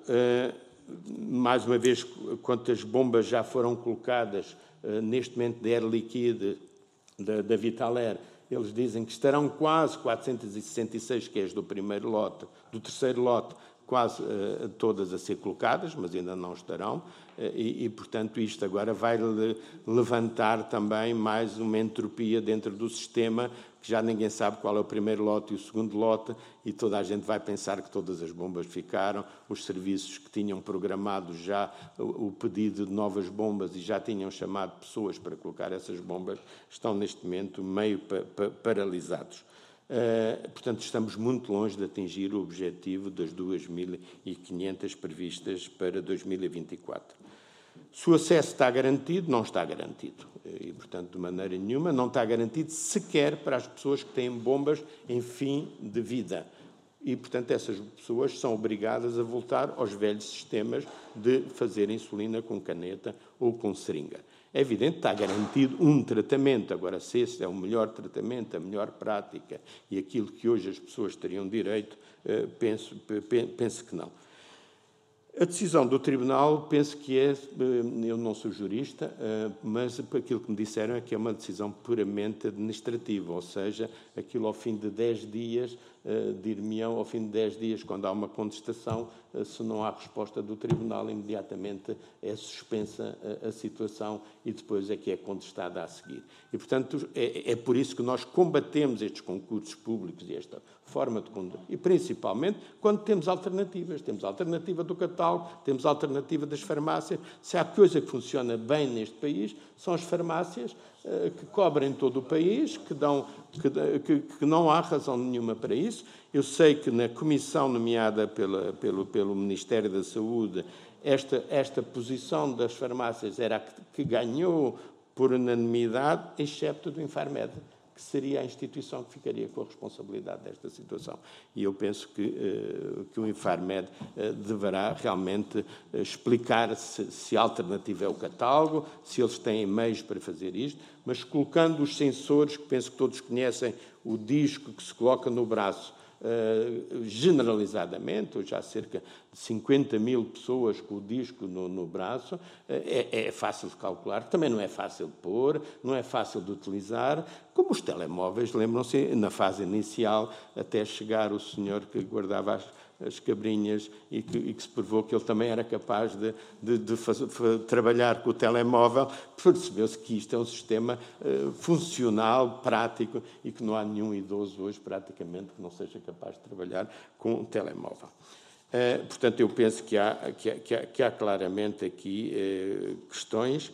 Mais uma vez, quantas bombas já foram colocadas neste momento de Air Liquide, da Vitaler, eles dizem que estarão quase 466, que é do primeiro lote, do terceiro lote, quase todas a ser colocadas, mas ainda não estarão, e, portanto, isto agora vai levantar também mais uma entropia dentro do sistema, que já ninguém sabe qual é o primeiro lote e o segundo lote, e toda a gente vai pensar que todas as bombas ficaram, os serviços que tinham programado já o pedido de novas bombas e já tinham chamado pessoas para colocar essas bombas, estão neste momento meio paralisados. Portanto, estamos muito longe de atingir o objetivo das 2.500 previstas para 2024. Se o acesso está garantido, não está garantido. E, portanto, de maneira nenhuma, não está garantido sequer para as pessoas que têm bombas em fim de vida. E, portanto, essas pessoas são obrigadas a voltar aos velhos sistemas de fazer insulina com caneta ou com seringa. É evidente que está garantido um tratamento. Agora, se esse é o melhor tratamento, a melhor prática e aquilo que hoje as pessoas teriam direito, penso que não. A decisão do Tribunal, penso que eu não sou jurista, mas aquilo que me disseram é que é uma decisão puramente administrativa, ou seja, aquilo ao fim de 10 dias, dir-me-ão, ao fim de 10 dias, quando há uma contestação, se não há resposta do Tribunal, imediatamente é suspensa a situação e depois é que é contestada a seguir. E, portanto, é por isso que nós combatemos estes concursos públicos e esta forma de conduta. E, principalmente, quando temos alternativas. Temos a alternativa do catálogo, temos a alternativa das farmácias. Se há coisa que funciona bem neste país, são as farmácias que cobrem todo o país, que não há razão nenhuma para isso. Eu sei que na comissão nomeada pelo Ministério da Saúde, esta posição das farmácias era a que ganhou por unanimidade, excepto do Infarmed, que seria a instituição que ficaria com a responsabilidade desta situação. E eu penso que o Infarmed deverá realmente explicar se a alternativa é o catálogo, se eles têm meios para fazer isto, mas colocando os sensores, que penso que todos conhecem, o disco que se coloca no braço, generalizadamente, hoje há cerca de 50 mil pessoas com o disco no braço, é fácil de calcular, também não é fácil de pôr, não é fácil de utilizar, como os telemóveis, lembram-se, na fase inicial, até chegar o senhor que guardava as cabrinhas e que se provou que ele também era capaz de trabalhar com o telemóvel, percebeu-se que isto é um sistema funcional, prático, e que não há nenhum idoso hoje, praticamente, que não seja capaz de trabalhar com um telemóvel. Portanto, eu penso que há claramente aqui questões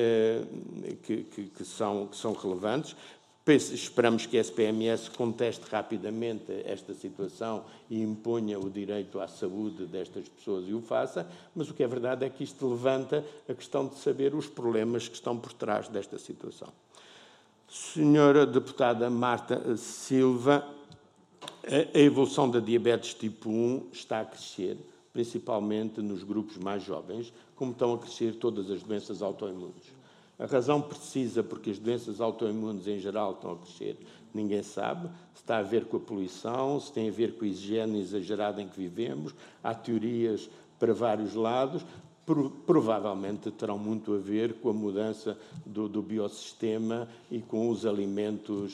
que são relevantes. Esperamos que a SPMS conteste rapidamente esta situação e imponha o direito à saúde destas pessoas e o faça, mas o que é verdade é que isto levanta a questão de saber os problemas que estão por trás desta situação. Senhora deputada Marta Silva, a evolução da diabetes tipo 1 está a crescer, principalmente nos grupos mais jovens, como estão a crescer todas as doenças autoimunes. A razão precisa porque as doenças autoimunes em geral estão a crescer, ninguém sabe. Se está a ver com a poluição, se tem a ver com a higiene exagerada em que vivemos. Há teorias para vários lados. Provavelmente terão muito a ver com a mudança do biossistema e com os alimentos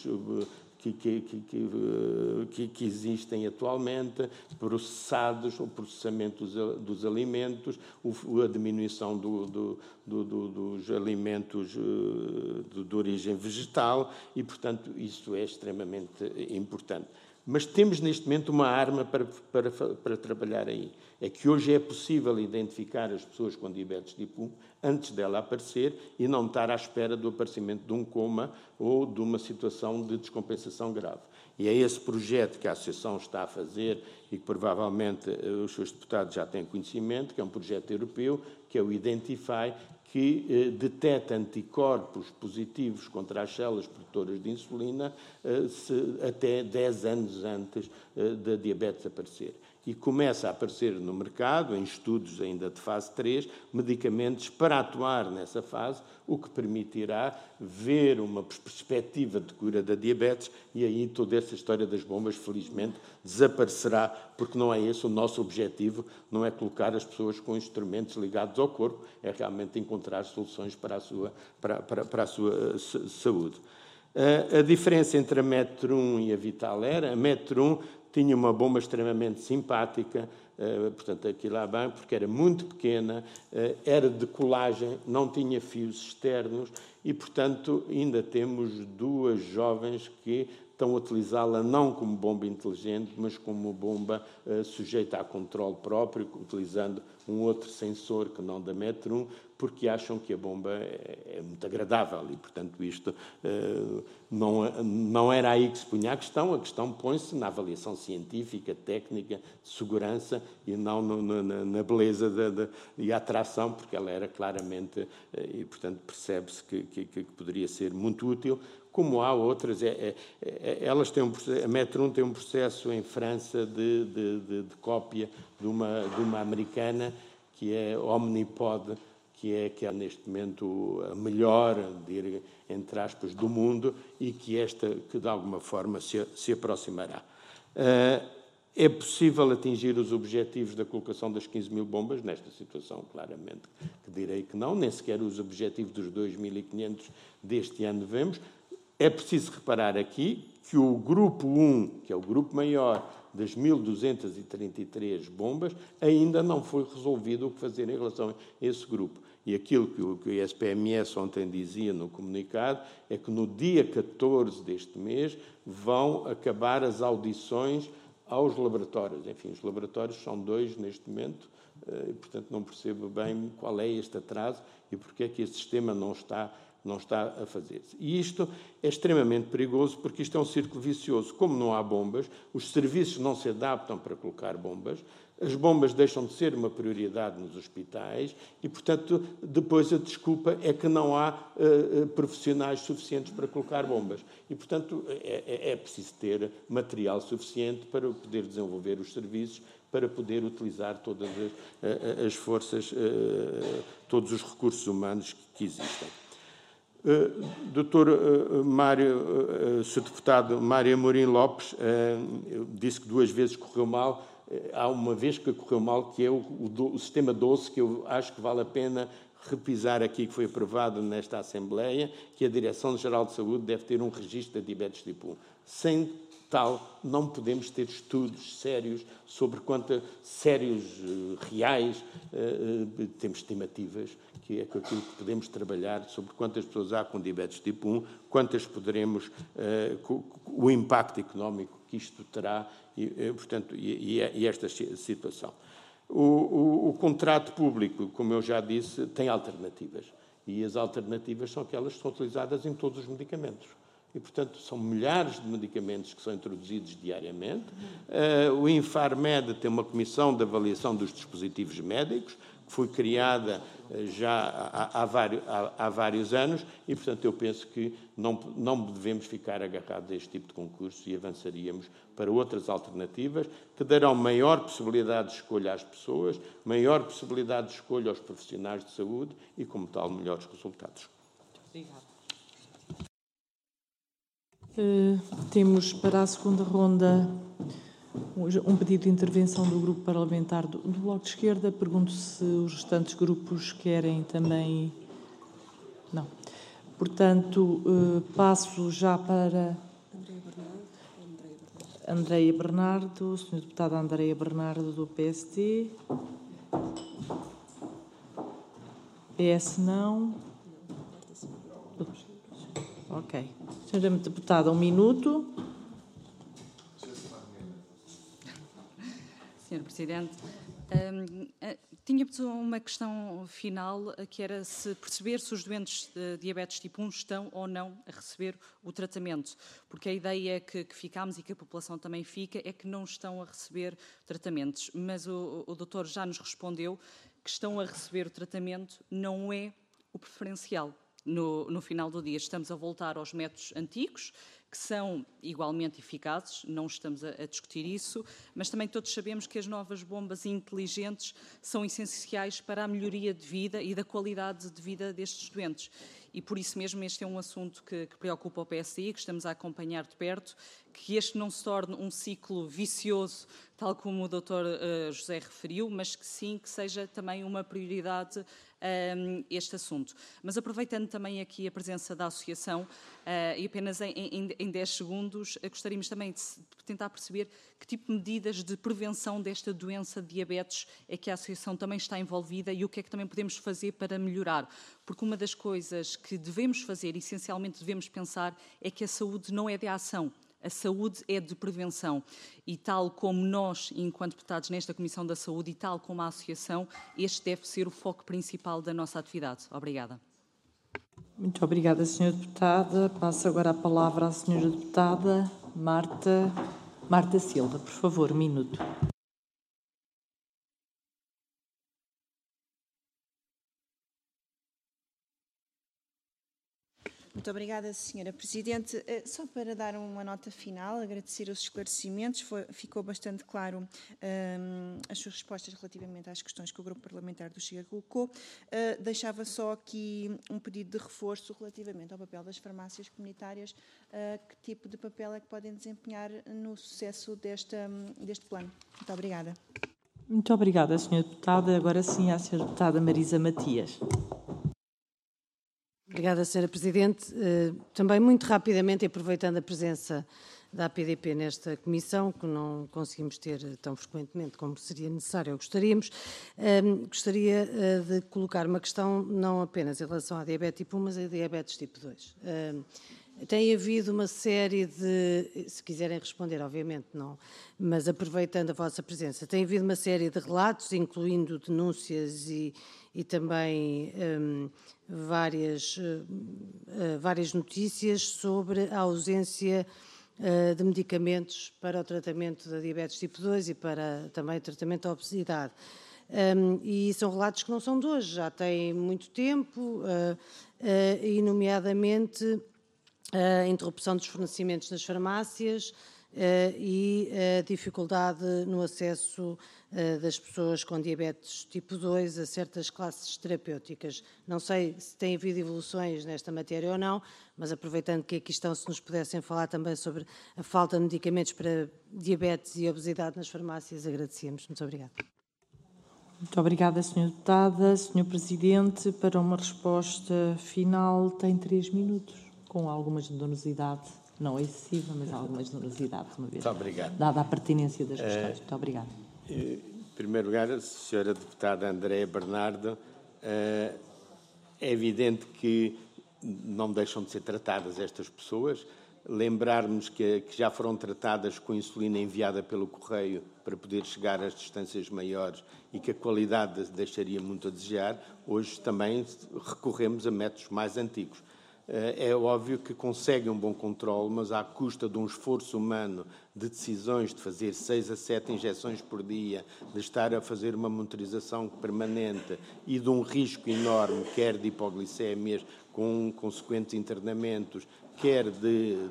que existem atualmente, processados, o processamento dos alimentos, a diminuição dos alimentos de origem vegetal e, portanto, isso é extremamente importante. Mas temos, neste momento, uma arma para trabalhar aí. É que hoje é possível identificar as pessoas com diabetes tipo 1 antes dela aparecer e não estar à espera do aparecimento de um coma ou de uma situação de descompensação grave. E é esse projeto que a Associação está a fazer e que provavelmente os seus deputados já têm conhecimento, que é um projeto europeu, que é o Identify, que detecta anticorpos positivos contra as células produtoras de insulina até 10 anos antes da diabetes aparecer. E começa a aparecer no mercado, em estudos ainda de fase 3, medicamentos para atuar nessa fase, o que permitirá ver uma perspectiva de cura da diabetes e aí toda essa história das bombas, felizmente, desaparecerá, porque não é esse o nosso objetivo, não é colocar as pessoas com instrumentos ligados ao corpo, é realmente encontrar soluções para a sua saúde. A diferença entre a Metro 1 e a Vitalaire, a Metro 1 tinha uma bomba extremamente simpática, portanto, aqui lá bem, porque era muito pequena, era de colagem, não tinha fios externos e, portanto, ainda temos duas jovens que estão a utilizá-la não como bomba inteligente, mas como bomba sujeita a controle próprio, utilizando um outro sensor que não da Metro 1, porque acham que a bomba é muito agradável e, portanto, isto não era aí que se punha a questão põe-se na avaliação científica, técnica, de segurança e não na beleza e a atração, porque ela era claramente, e, portanto, percebe-se que poderia ser muito útil, como há outras. Elas têm a Metro 1 tem um processo em França de cópia de uma americana, que é Omnipod, que é neste momento a melhor, entre aspas, do mundo e que de alguma forma se aproximará. É possível atingir os objetivos da colocação das 15.000 bombas? Nesta situação, claramente, que direi que não, nem sequer os objetivos dos 2.500 deste ano devemos. É preciso reparar aqui que o grupo 1, que é o grupo maior das 1.233 bombas, ainda não foi resolvido o que fazer em relação a esse grupo. E aquilo que o SPMS ontem dizia no comunicado é que no dia 14 deste mês vão acabar as audições aos laboratórios. Enfim, os laboratórios são 2 neste momento, e, portanto, não percebo bem qual é este atraso e porque é que esse sistema não está a fazer-se. E isto é extremamente perigoso porque isto é um círculo vicioso. Como não há bombas, os serviços não se adaptam para colocar bombas, as bombas deixam de ser uma prioridade nos hospitais e, portanto, depois a desculpa é que não há profissionais suficientes para colocar bombas. E, portanto, é preciso ter material suficiente para poder desenvolver os serviços, para poder utilizar todas as forças, todos os recursos humanos que existem. Dr. Mário, Sr. Deputado Mário Amorim Lopes, disse que 2 vezes correu mal. Há uma vez que correu mal, que é o sistema 12, que eu acho que vale a pena repisar aqui, que foi aprovado nesta Assembleia, que a Direção-Geral de Saúde deve ter um registro de diabetes tipo 1. Sem tal, não podemos ter estudos sérios sobre reais, temos estimativas, que é com aquilo que podemos trabalhar sobre quantas pessoas há com diabetes tipo 1, quantas poderemos, o impacto económico que isto terá, e esta situação. O contrato público, como eu já disse, tem alternativas. E as alternativas são aquelas que são utilizadas em todos os medicamentos. E, portanto, são milhares de medicamentos que são introduzidos diariamente. O Infarmed tem uma comissão de avaliação dos dispositivos médicos, que foi criada já há vários anos, e, portanto, eu penso que não devemos ficar agarrados a este tipo de concurso e avançaríamos para outras alternativas que darão maior possibilidade de escolha às pessoas, maior possibilidade de escolha aos profissionais de saúde e, como tal, melhores resultados. Obrigada. Temos para a segunda ronda um pedido de intervenção do Grupo Parlamentar do Bloco de Esquerda. Pergunto se os restantes grupos querem também... Não. Portanto, passo já para... Andreia Bernardo, Sra. Deputada Andreia Bernardo, do PSD. PS não. Ok. Sra. Deputada, 1 minuto. Sr. Presidente, tínhamos uma questão final, que era se perceber se os doentes de diabetes tipo 1 estão ou não a receber o tratamento, porque a ideia que ficámos e que a população também fica é que não estão a receber tratamentos, mas o doutor já nos respondeu que estão a receber o tratamento, não é o preferencial. No final do dia estamos a voltar aos métodos antigos, que são igualmente eficazes, não estamos a discutir isso, mas também todos sabemos que as novas bombas inteligentes são essenciais para a melhoria de vida e da qualidade de vida destes doentes. E por isso mesmo este é um assunto que preocupa o PSD, que estamos a acompanhar de perto, que este não se torne um ciclo vicioso, tal como o Dr. José referiu, mas que sim, que seja também uma prioridade este assunto. Mas aproveitando também aqui a presença da Associação, e apenas em 10 segundos, gostaríamos também de tentar perceber que tipo de medidas de prevenção desta doença de diabetes é que a Associação também está envolvida e o que é que também podemos fazer para melhorar. Porque uma das coisas que devemos fazer, essencialmente devemos pensar, é que a saúde não é de ação. A saúde é de prevenção e tal como nós, enquanto deputados nesta Comissão da Saúde e tal como a Associação, este deve ser o foco principal da nossa atividade. Obrigada. Muito obrigada, Sra. Deputada. Passo agora a palavra à Sra. Deputada Marta Silva. Por favor, 1 minuto. Muito obrigada, Sra. Presidente. Só para dar uma nota final, agradecer os esclarecimentos, ficou bastante claro as suas respostas relativamente às questões que o Grupo Parlamentar do Chega colocou. Deixava só aqui um pedido de reforço relativamente ao papel das farmácias comunitárias. Que tipo de papel é que podem desempenhar no sucesso deste plano? Muito obrigada. Muito obrigada, Sra. Deputada. Agora sim, a Sra. Deputada Marisa Matias. Obrigada, Sra. Presidente. Também muito rapidamente, e aproveitando a presença da APDP nesta comissão, que não conseguimos ter tão frequentemente como seria necessário ou gostaríamos, gostaria de colocar uma questão não apenas em relação à diabetes tipo 1, mas à diabetes tipo 2. Tem havido uma série de, se quiserem responder, obviamente não, mas aproveitando a vossa presença, tem havido uma série de relatos, incluindo denúncias e também várias notícias sobre a ausência de medicamentos para o tratamento da diabetes tipo 2 e para também o tratamento da obesidade. E são relatos que não são de hoje, já têm muito tempo, e nomeadamente a interrupção dos fornecimentos nas farmácias e a dificuldade no acesso das pessoas com diabetes tipo 2 a certas classes terapêuticas. Não sei se tem havido evoluções nesta matéria ou não, mas aproveitando que aqui estão, se nos pudessem falar também sobre a falta de medicamentos para diabetes e obesidade nas farmácias, agradecíamos. Muito obrigada. Muito obrigada, Sra. Deputada. Sr. Presidente, para uma resposta final tem 3 minutos, com alguma generosidade, não é excessiva, mas alguma generosidade, uma vez. Muito obrigado. Dada a pertinência das questões. Muito obrigada. Em primeiro lugar, a Sra. Deputada Andréa Bernardo, é evidente que não deixam de ser tratadas estas pessoas. Lembrarmos que já foram tratadas com insulina enviada pelo correio para poder chegar às distâncias maiores e que a qualidade deixaria muito a desejar. Hoje também recorremos a métodos mais antigos. É óbvio que conseguem um bom controle, mas à custa de um esforço humano de decisões de fazer 6 a 7 injeções por dia, de estar a fazer uma monitorização permanente e de um risco enorme, quer de hipoglicémias, com consequentes internamentos, quer de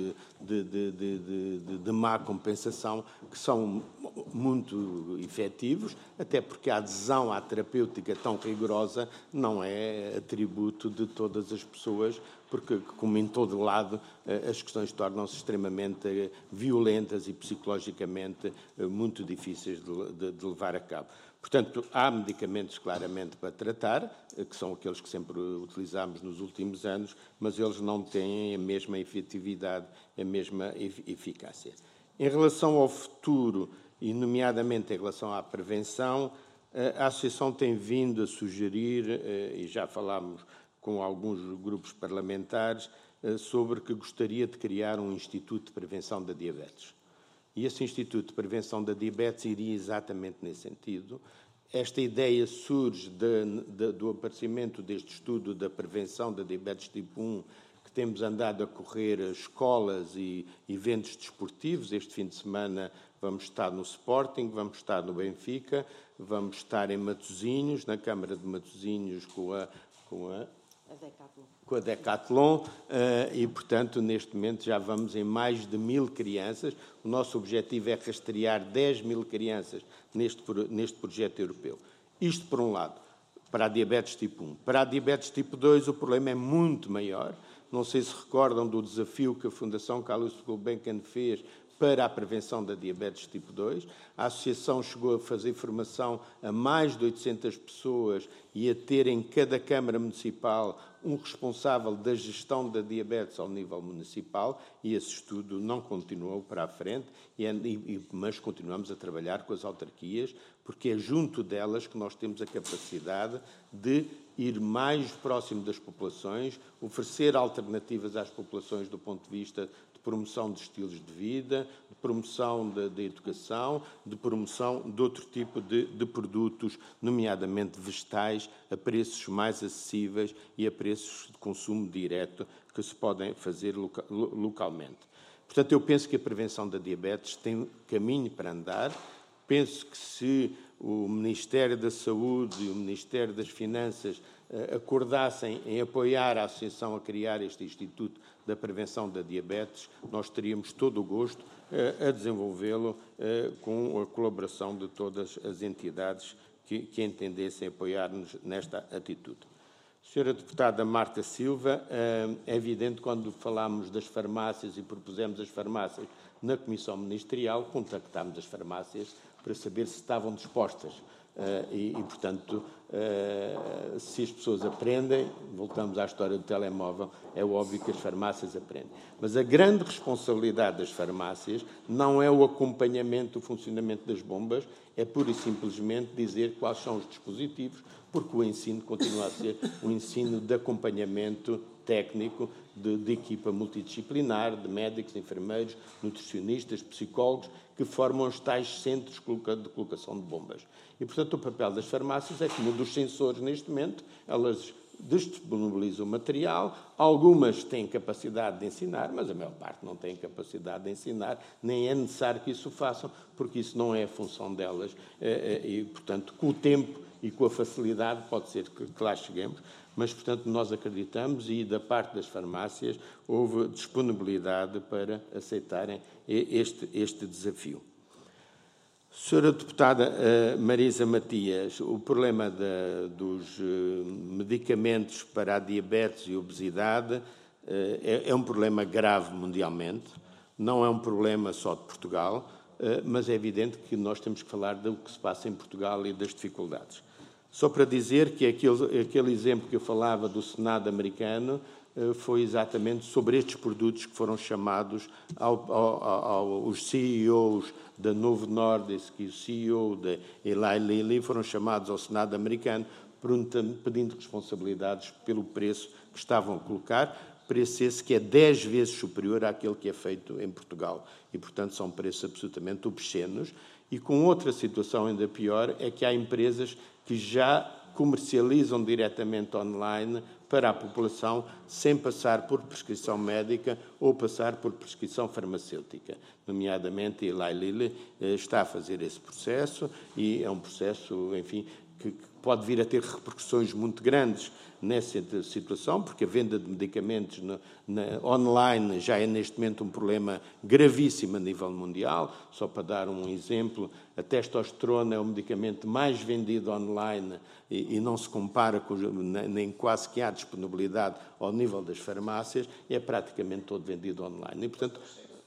má compensação, que são muito efetivos, até porque a adesão à terapêutica tão rigorosa não é atributo de todas as pessoas, porque, como em todo lado, as questões tornam-se extremamente violentas e psicologicamente muito difíceis de levar a cabo. Portanto, há medicamentos claramente para tratar, que são aqueles que sempre utilizámos nos últimos anos, mas eles não têm a mesma efetividade, a mesma eficácia. Em relação ao futuro, e nomeadamente em relação à prevenção, a Associação tem vindo a sugerir, e já falámos com alguns grupos parlamentares, sobre que gostaria de criar um Instituto de Prevenção da Diabetes. E esse Instituto de Prevenção da Diabetes iria exatamente nesse sentido. Esta ideia surge do aparecimento deste estudo da prevenção da diabetes tipo 1, que temos andado a correr a escolas e eventos desportivos. Este fim de semana vamos estar no Sporting, vamos estar no Benfica, vamos estar em Matosinhos, na Câmara de Matosinhos, com a Decathlon, e, portanto, neste momento já vamos em mais de 1000 crianças. O nosso objetivo é rastrear 10.000 crianças neste projeto europeu. Isto, por um lado, para a diabetes tipo 1. Para a diabetes tipo 2, o problema é muito maior. Não sei se recordam do desafio que a Fundação Carlos Gulbenkian fez para a prevenção da diabetes tipo 2. A Associação chegou a fazer formação a mais de 800 pessoas e a ter em cada Câmara Municipal um responsável da gestão da diabetes ao nível municipal, e esse estudo não continuou para a frente, mas continuamos a trabalhar com as autarquias, porque é junto delas que nós temos a capacidade de ir mais próximo das populações, oferecer alternativas às populações do ponto de vista de promoção de estilos de vida, de promoção da educação, de promoção de outro tipo de produtos, nomeadamente vegetais, a preços mais acessíveis e a preços de consumo direto que se podem fazer localmente. Portanto, eu penso que a prevenção da diabetes tem caminho para andar. Penso que se o Ministério da Saúde e o Ministério das Finanças acordassem em apoiar a Associação a criar este Instituto da Prevenção da Diabetes, nós teríamos todo o gosto a desenvolvê-lo com a colaboração de todas as entidades que entendessem apoiar-nos nesta atitude. Senhora Deputada Marta Silva, é evidente que quando falámos das farmácias e propusemos as farmácias na Comissão Ministerial, contactámos as farmácias para saber se estavam dispostas. Portanto, se as pessoas aprendem, voltamos à história do telemóvel, é óbvio que as farmácias aprendem. Mas a grande responsabilidade das farmácias não é o acompanhamento do funcionamento das bombas, é pura e simplesmente dizer quais são os dispositivos, porque o ensino continua a ser um ensino de acompanhamento técnico, de equipa multidisciplinar, de médicos, enfermeiros, nutricionistas, psicólogos, que formam os tais centros de colocação de bombas. E, portanto, o papel das farmácias é como o dos sensores neste momento, elas disponibilizam o material, algumas têm capacidade de ensinar, mas a maior parte não tem capacidade de ensinar, nem é necessário que isso façam, porque isso não é a função delas. E, portanto, com o tempo e com a facilidade pode ser que lá cheguemos, mas, portanto, nós acreditamos e, da parte das farmácias, houve disponibilidade para aceitarem este desafio. Senhora Deputada Marisa Matias, o problema dos medicamentos para a diabetes e obesidade é um problema grave mundialmente, não é um problema só de Portugal, mas é evidente que nós temos que falar do que se passa em Portugal e das dificuldades. Só para dizer que aquele exemplo que eu falava do Senado americano foi exatamente sobre estes produtos que foram chamados os CEOs da Novo Nordisk e o CEO da Eli Lilly foram chamados ao Senado americano pedindo responsabilidades pelo preço que estavam a colocar, preço esse que é 10 vezes superior àquele que é feito em Portugal. E, portanto, são preços absolutamente obscenos. E com outra situação ainda pior é que há empresas que já comercializam diretamente online para a população sem passar por prescrição médica ou passar por prescrição farmacêutica. Nomeadamente, a Eli Lilly está a fazer esse processo e é um processo, enfim, que pode vir a ter repercussões muito grandes nessa situação, porque a venda de medicamentos online já é neste momento um problema gravíssimo a nível mundial. Só para dar um exemplo, a testosterona é o medicamento mais vendido online e não se compara nem quase que há disponibilidade ao nível das farmácias, é praticamente todo vendido online. E, portanto,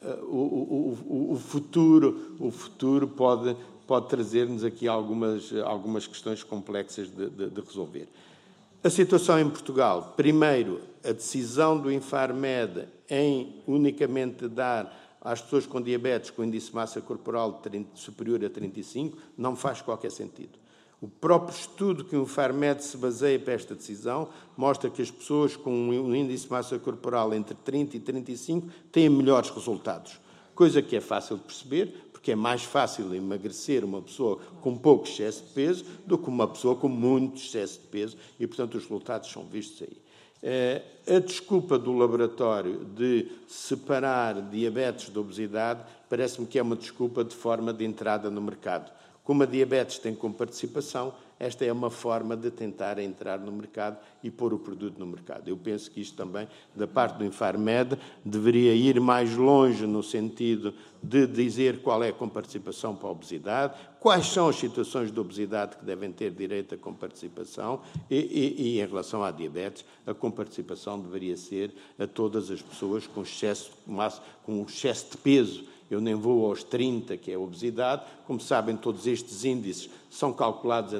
o futuro pode trazer-nos aqui algumas questões complexas de resolver. A situação em Portugal, primeiro, a decisão do Infarmed em unicamente dar às pessoas com diabetes com índice de massa corporal superior a 35 não faz qualquer sentido. O próprio estudo que o Infarmed se baseia para esta decisão mostra que as pessoas com um índice de massa corporal entre 30 e 35 têm melhores resultados, coisa que é fácil de perceber, porque é mais fácil emagrecer uma pessoa com pouco excesso de peso do que uma pessoa com muito excesso de peso e, portanto, os resultados são vistos aí. A desculpa do laboratório de separar diabetes da obesidade parece-me que é uma desculpa de forma de entrada no mercado. Como a diabetes tem comparticipação, esta é uma forma de tentar entrar no mercado e pôr o produto no mercado. Eu penso que isto também, da parte do Infarmed, deveria ir mais longe no sentido de dizer qual é a comparticipação para a obesidade, quais são as situações de obesidade que devem ter direito a comparticipação e em relação à diabetes, a comparticipação deveria ser a todas as pessoas com excesso de peso. Eu nem vou aos 30, que é a obesidade. Como sabem, todos estes índices são calculados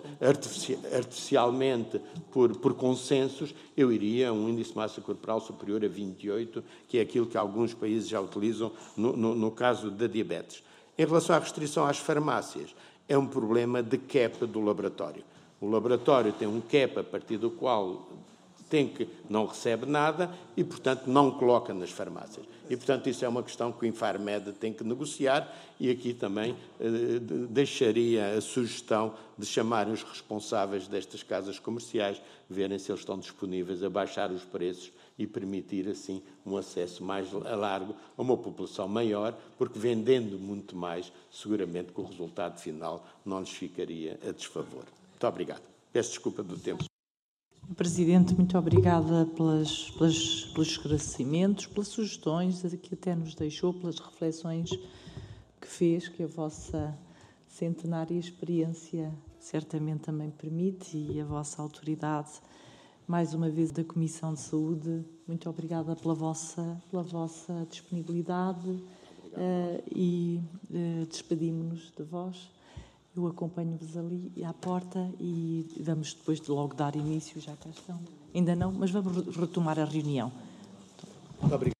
artificialmente por consensos. Eu iria a um índice de massa corporal superior a 28, que é aquilo que alguns países já utilizam no caso da diabetes. Em relação à restrição às farmácias, é um problema de cap do laboratório. O laboratório tem um cap a partir do qual não recebe nada e, portanto, não coloca nas farmácias. E, portanto, isso é uma questão que o Infarmed tem que negociar e aqui também deixaria a sugestão de chamarem os responsáveis destas casas comerciais, verem se eles estão disponíveis a baixar os preços e permitir, assim, um acesso mais largo a uma população maior, porque vendendo muito mais, seguramente que o resultado final não lhes ficaria a desfavor. Muito obrigado. Peço desculpa do tempo. Presidente, muito obrigada pelos esclarecimentos, pelas sugestões que até nos deixou, pelas reflexões que fez, que a vossa centenária experiência certamente também permite, e a vossa autoridade, mais uma vez, da Comissão de Saúde. Muito obrigada pela vossa disponibilidade e despedimos-nos de vós. Eu acompanho-vos ali à porta e vamos depois de logo dar início, já cá estão. Ainda não, mas vamos retomar a reunião. Muito obrigado.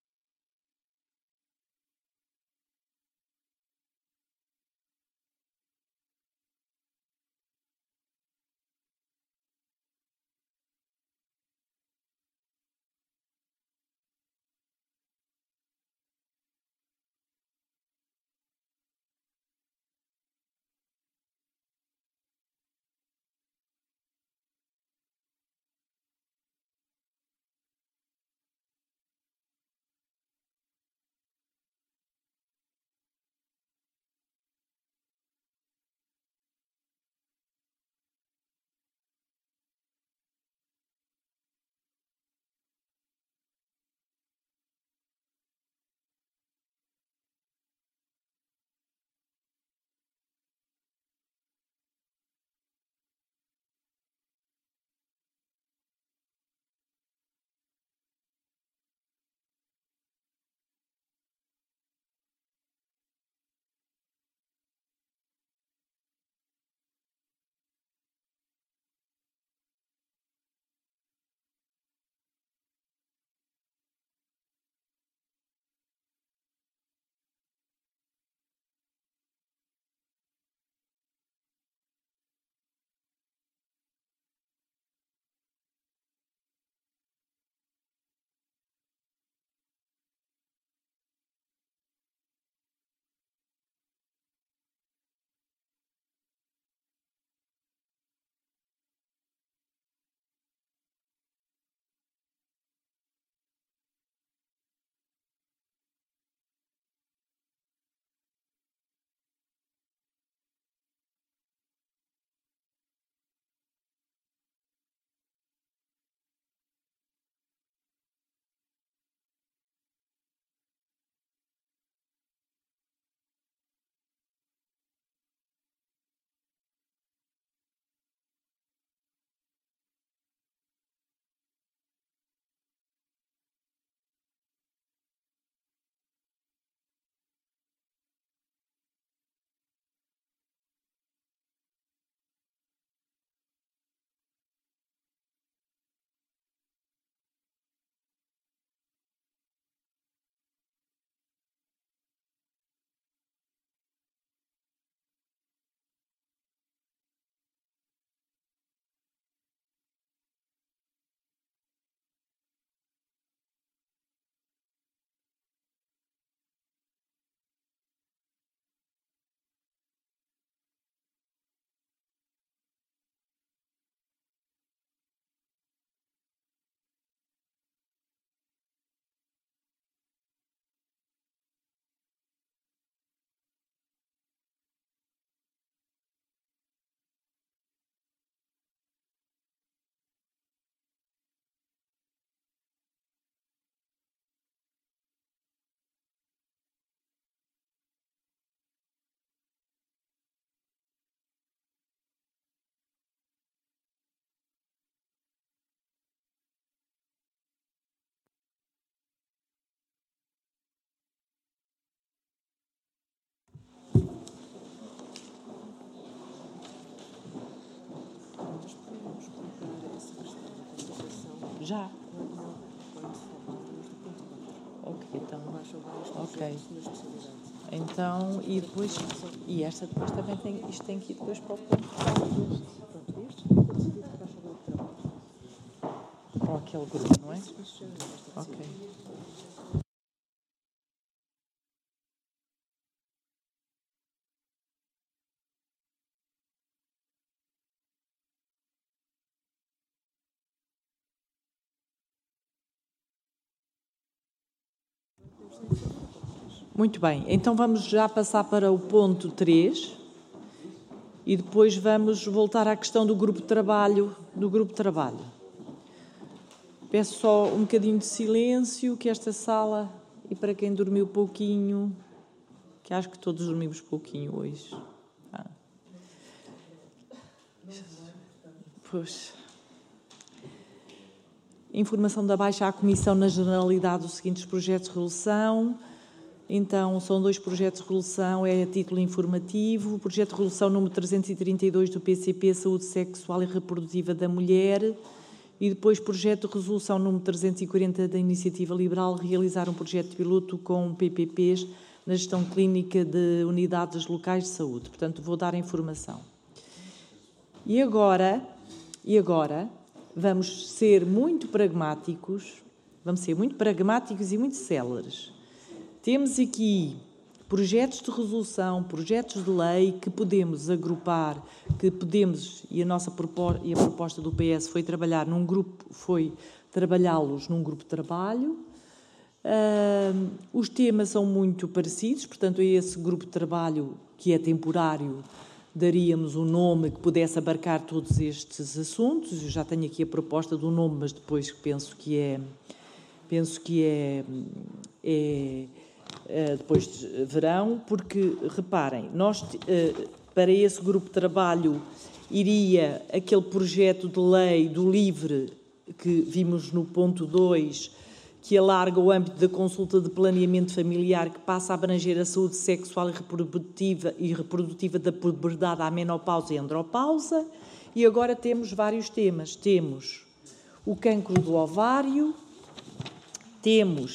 Já? Ok, então. Ok. Então, e depois. E esta depois também tem. Isto tem que ir depois para o ponto. Para aquele grupo, não é? Ok. Muito bem, então vamos já passar para o ponto 3 e depois vamos voltar à questão do grupo de trabalho. Peço só um bocadinho de silêncio, que esta sala, e para quem dormiu pouquinho, que acho que todos dormimos pouquinho hoje. Pois. Informação da Baixa à Comissão na generalidade dos seguintes projetos de resolução. Então, são 2 projetos de resolução, é a título informativo. O projeto de resolução número 332 do PCP, Saúde Sexual e Reprodutiva da Mulher. E depois, projeto de resolução número 340 da Iniciativa Liberal, realizar um projeto de piloto com PPPs na gestão clínica de unidades locais de saúde. Portanto, vou dar a informação. E agora, vamos ser muito pragmáticos e muito céleres. Temos aqui projetos de resolução, projetos de lei que podemos agrupar, e a proposta do PS foi trabalhá-los num grupo de trabalho. Os temas são muito parecidos, portanto, a esse grupo de trabalho, que é temporário, daríamos um nome que pudesse abarcar todos estes assuntos. Eu já tenho aqui a proposta do nome, mas depois penso que depois verão, porque, reparem, nós, para esse grupo de trabalho, iria aquele projeto de lei do LIVRE, que vimos no ponto 2, que alarga o âmbito da consulta de planeamento familiar, que passa a abranger a saúde sexual e reprodutiva da puberdade à menopausa e andropausa. E agora temos vários temas. Temos o cancro do ovário, temos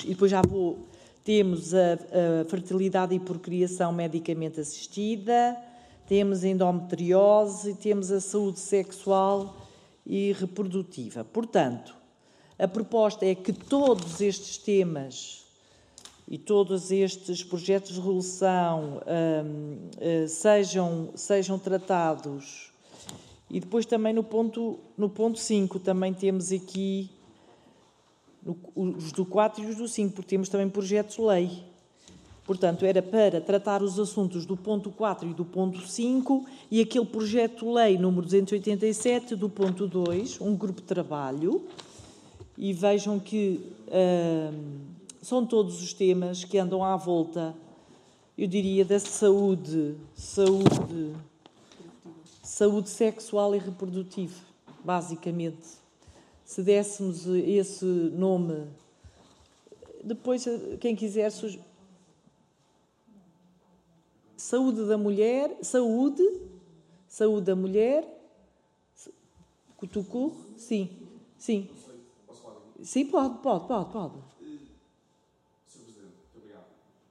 a fertilidade e procriação medicamente assistida, temos a endometriose, temos a saúde sexual e reprodutiva. Portanto, a proposta é que todos estes temas e todos estes projetos de resolução sejam tratados. E depois também no ponto 5 também temos aqui os do 4 e os do 5, porque temos também projetos de lei. Portanto, era para tratar os assuntos do ponto 4 e do ponto 5 e aquele projeto de lei número 287 do ponto 2, um grupo de trabalho. E vejam que são todos os temas que andam à volta, eu diria, da saúde sexual e reprodutiva, basicamente. Se dessemos esse nome, depois, quem quiser... Saúde da mulher, saúde da mulher, cutucu, sim. Sim, pode. Sr. Presidente, muito obrigado.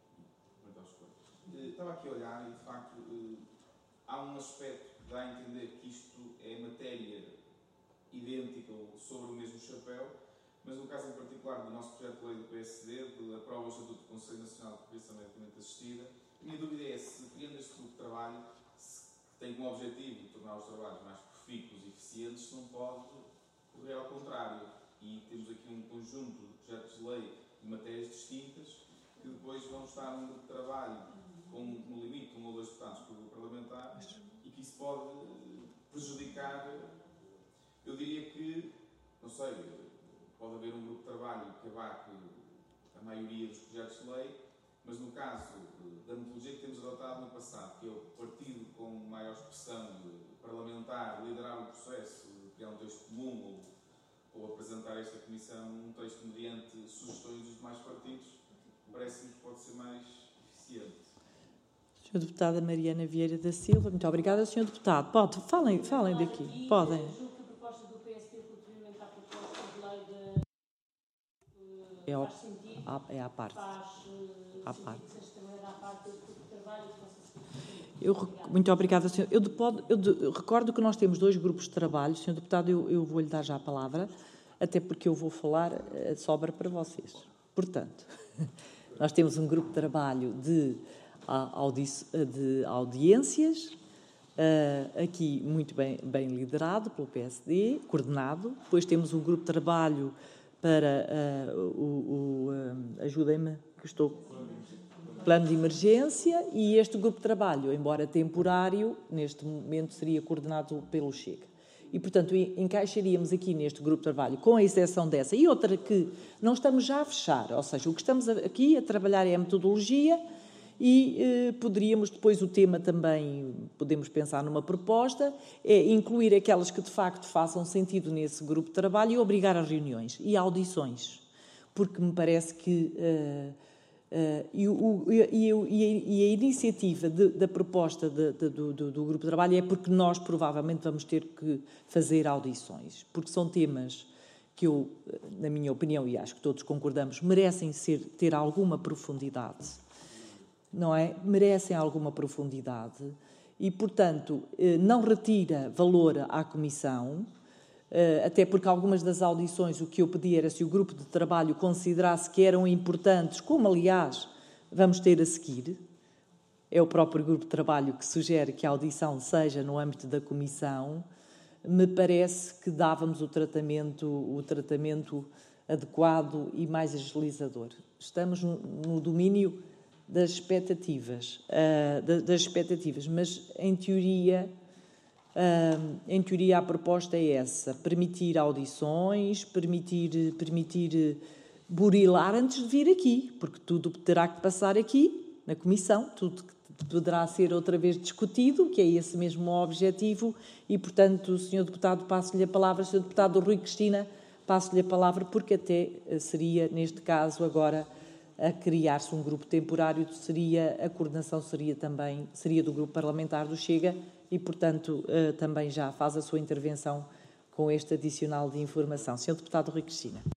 Estava aqui a olhar e, de facto, há um aspecto que dá a entender que isto é matéria idêntica ou sobre o mesmo chapéu, mas no caso em particular do nosso projeto de lei do PSD, da aprova o Estatuto do Conselho Nacional de Procriação Medicamente Assistida, a minha dúvida é se, criando este grupo de trabalho, que tem como objetivo tornar os trabalhos mais profícuos e eficientes, se não pode correr ao contrário. E temos aqui um conjunto de projetos de lei de matérias distintas que depois vão estar num grupo de trabalho com, no limite, 1 ou 2 deputados por grupo parlamentar e que isso pode prejudicar. Eu diria que, não sei, pode haver um grupo de trabalho que abarque a maioria dos projetos de lei, mas no caso da metodologia que temos adotado no passado, que é o partido com maior expressão parlamentar liderar o processo, criar um texto comum ou apresentar a esta Comissão um texto mediante sugestões dos demais partidos, parece-me que pode ser mais eficiente. Sra. Deputada Mariana Vieira da Silva, muito obrigada, Sr. Deputado. Falem daqui. Podem. Julgo que a proposta do PSD relativamente à proposta de lei faz sentido. É à parte. Muito obrigada, Sr. Eu recordo que nós temos 2 grupos de trabalho. Sr. Deputado, eu vou-lhe dar já a palavra, até porque eu vou falar sobra para vocês. Portanto, nós temos um grupo de trabalho de audiências, aqui muito bem liderado pelo PSD, coordenado. Depois temos um grupo de trabalho para ajudem-me, que estou... Plano de emergência, e este grupo de trabalho, embora temporário, neste momento seria coordenado pelo Chega. E, portanto, encaixaríamos aqui neste grupo de trabalho, com a exceção dessa, e outra que não estamos já a fechar, ou seja, o que estamos aqui a trabalhar é a metodologia e poderíamos depois o tema também, podemos pensar numa proposta, é incluir aquelas que de facto façam sentido nesse grupo de trabalho e obrigar a reuniões e a audições, porque me parece que... E a iniciativa da proposta do grupo de trabalho é porque nós provavelmente vamos ter que fazer audições, porque são temas que eu, na minha opinião, e acho que todos concordamos, merecem ter alguma profundidade, não é? Merecem alguma profundidade e, portanto, não retira valor à Comissão, até porque algumas das audições o que eu pedi era se o grupo de trabalho considerasse que eram importantes, como aliás vamos ter a seguir. É o próprio grupo de trabalho que sugere que a audição seja no âmbito da Comissão. Me parece que dávamos o tratamento adequado e mais agilizador. Estamos no domínio das expectativas, mas em teoria a proposta é essa, permitir audições, permitir burilar antes de vir aqui, porque tudo terá que passar aqui, na Comissão, tudo poderá ser outra vez discutido, que é esse mesmo objetivo, e, portanto, Sr. Deputado, passo-lhe a palavra, Sr. Deputado Rui Cristina, passo-lhe a palavra, porque até seria, neste caso, agora, a criar-se um grupo temporário, a coordenação seria do grupo parlamentar do Chega, e, portanto, também já faz a sua intervenção com este adicional de informação. Sr. Deputado Rui Cristina.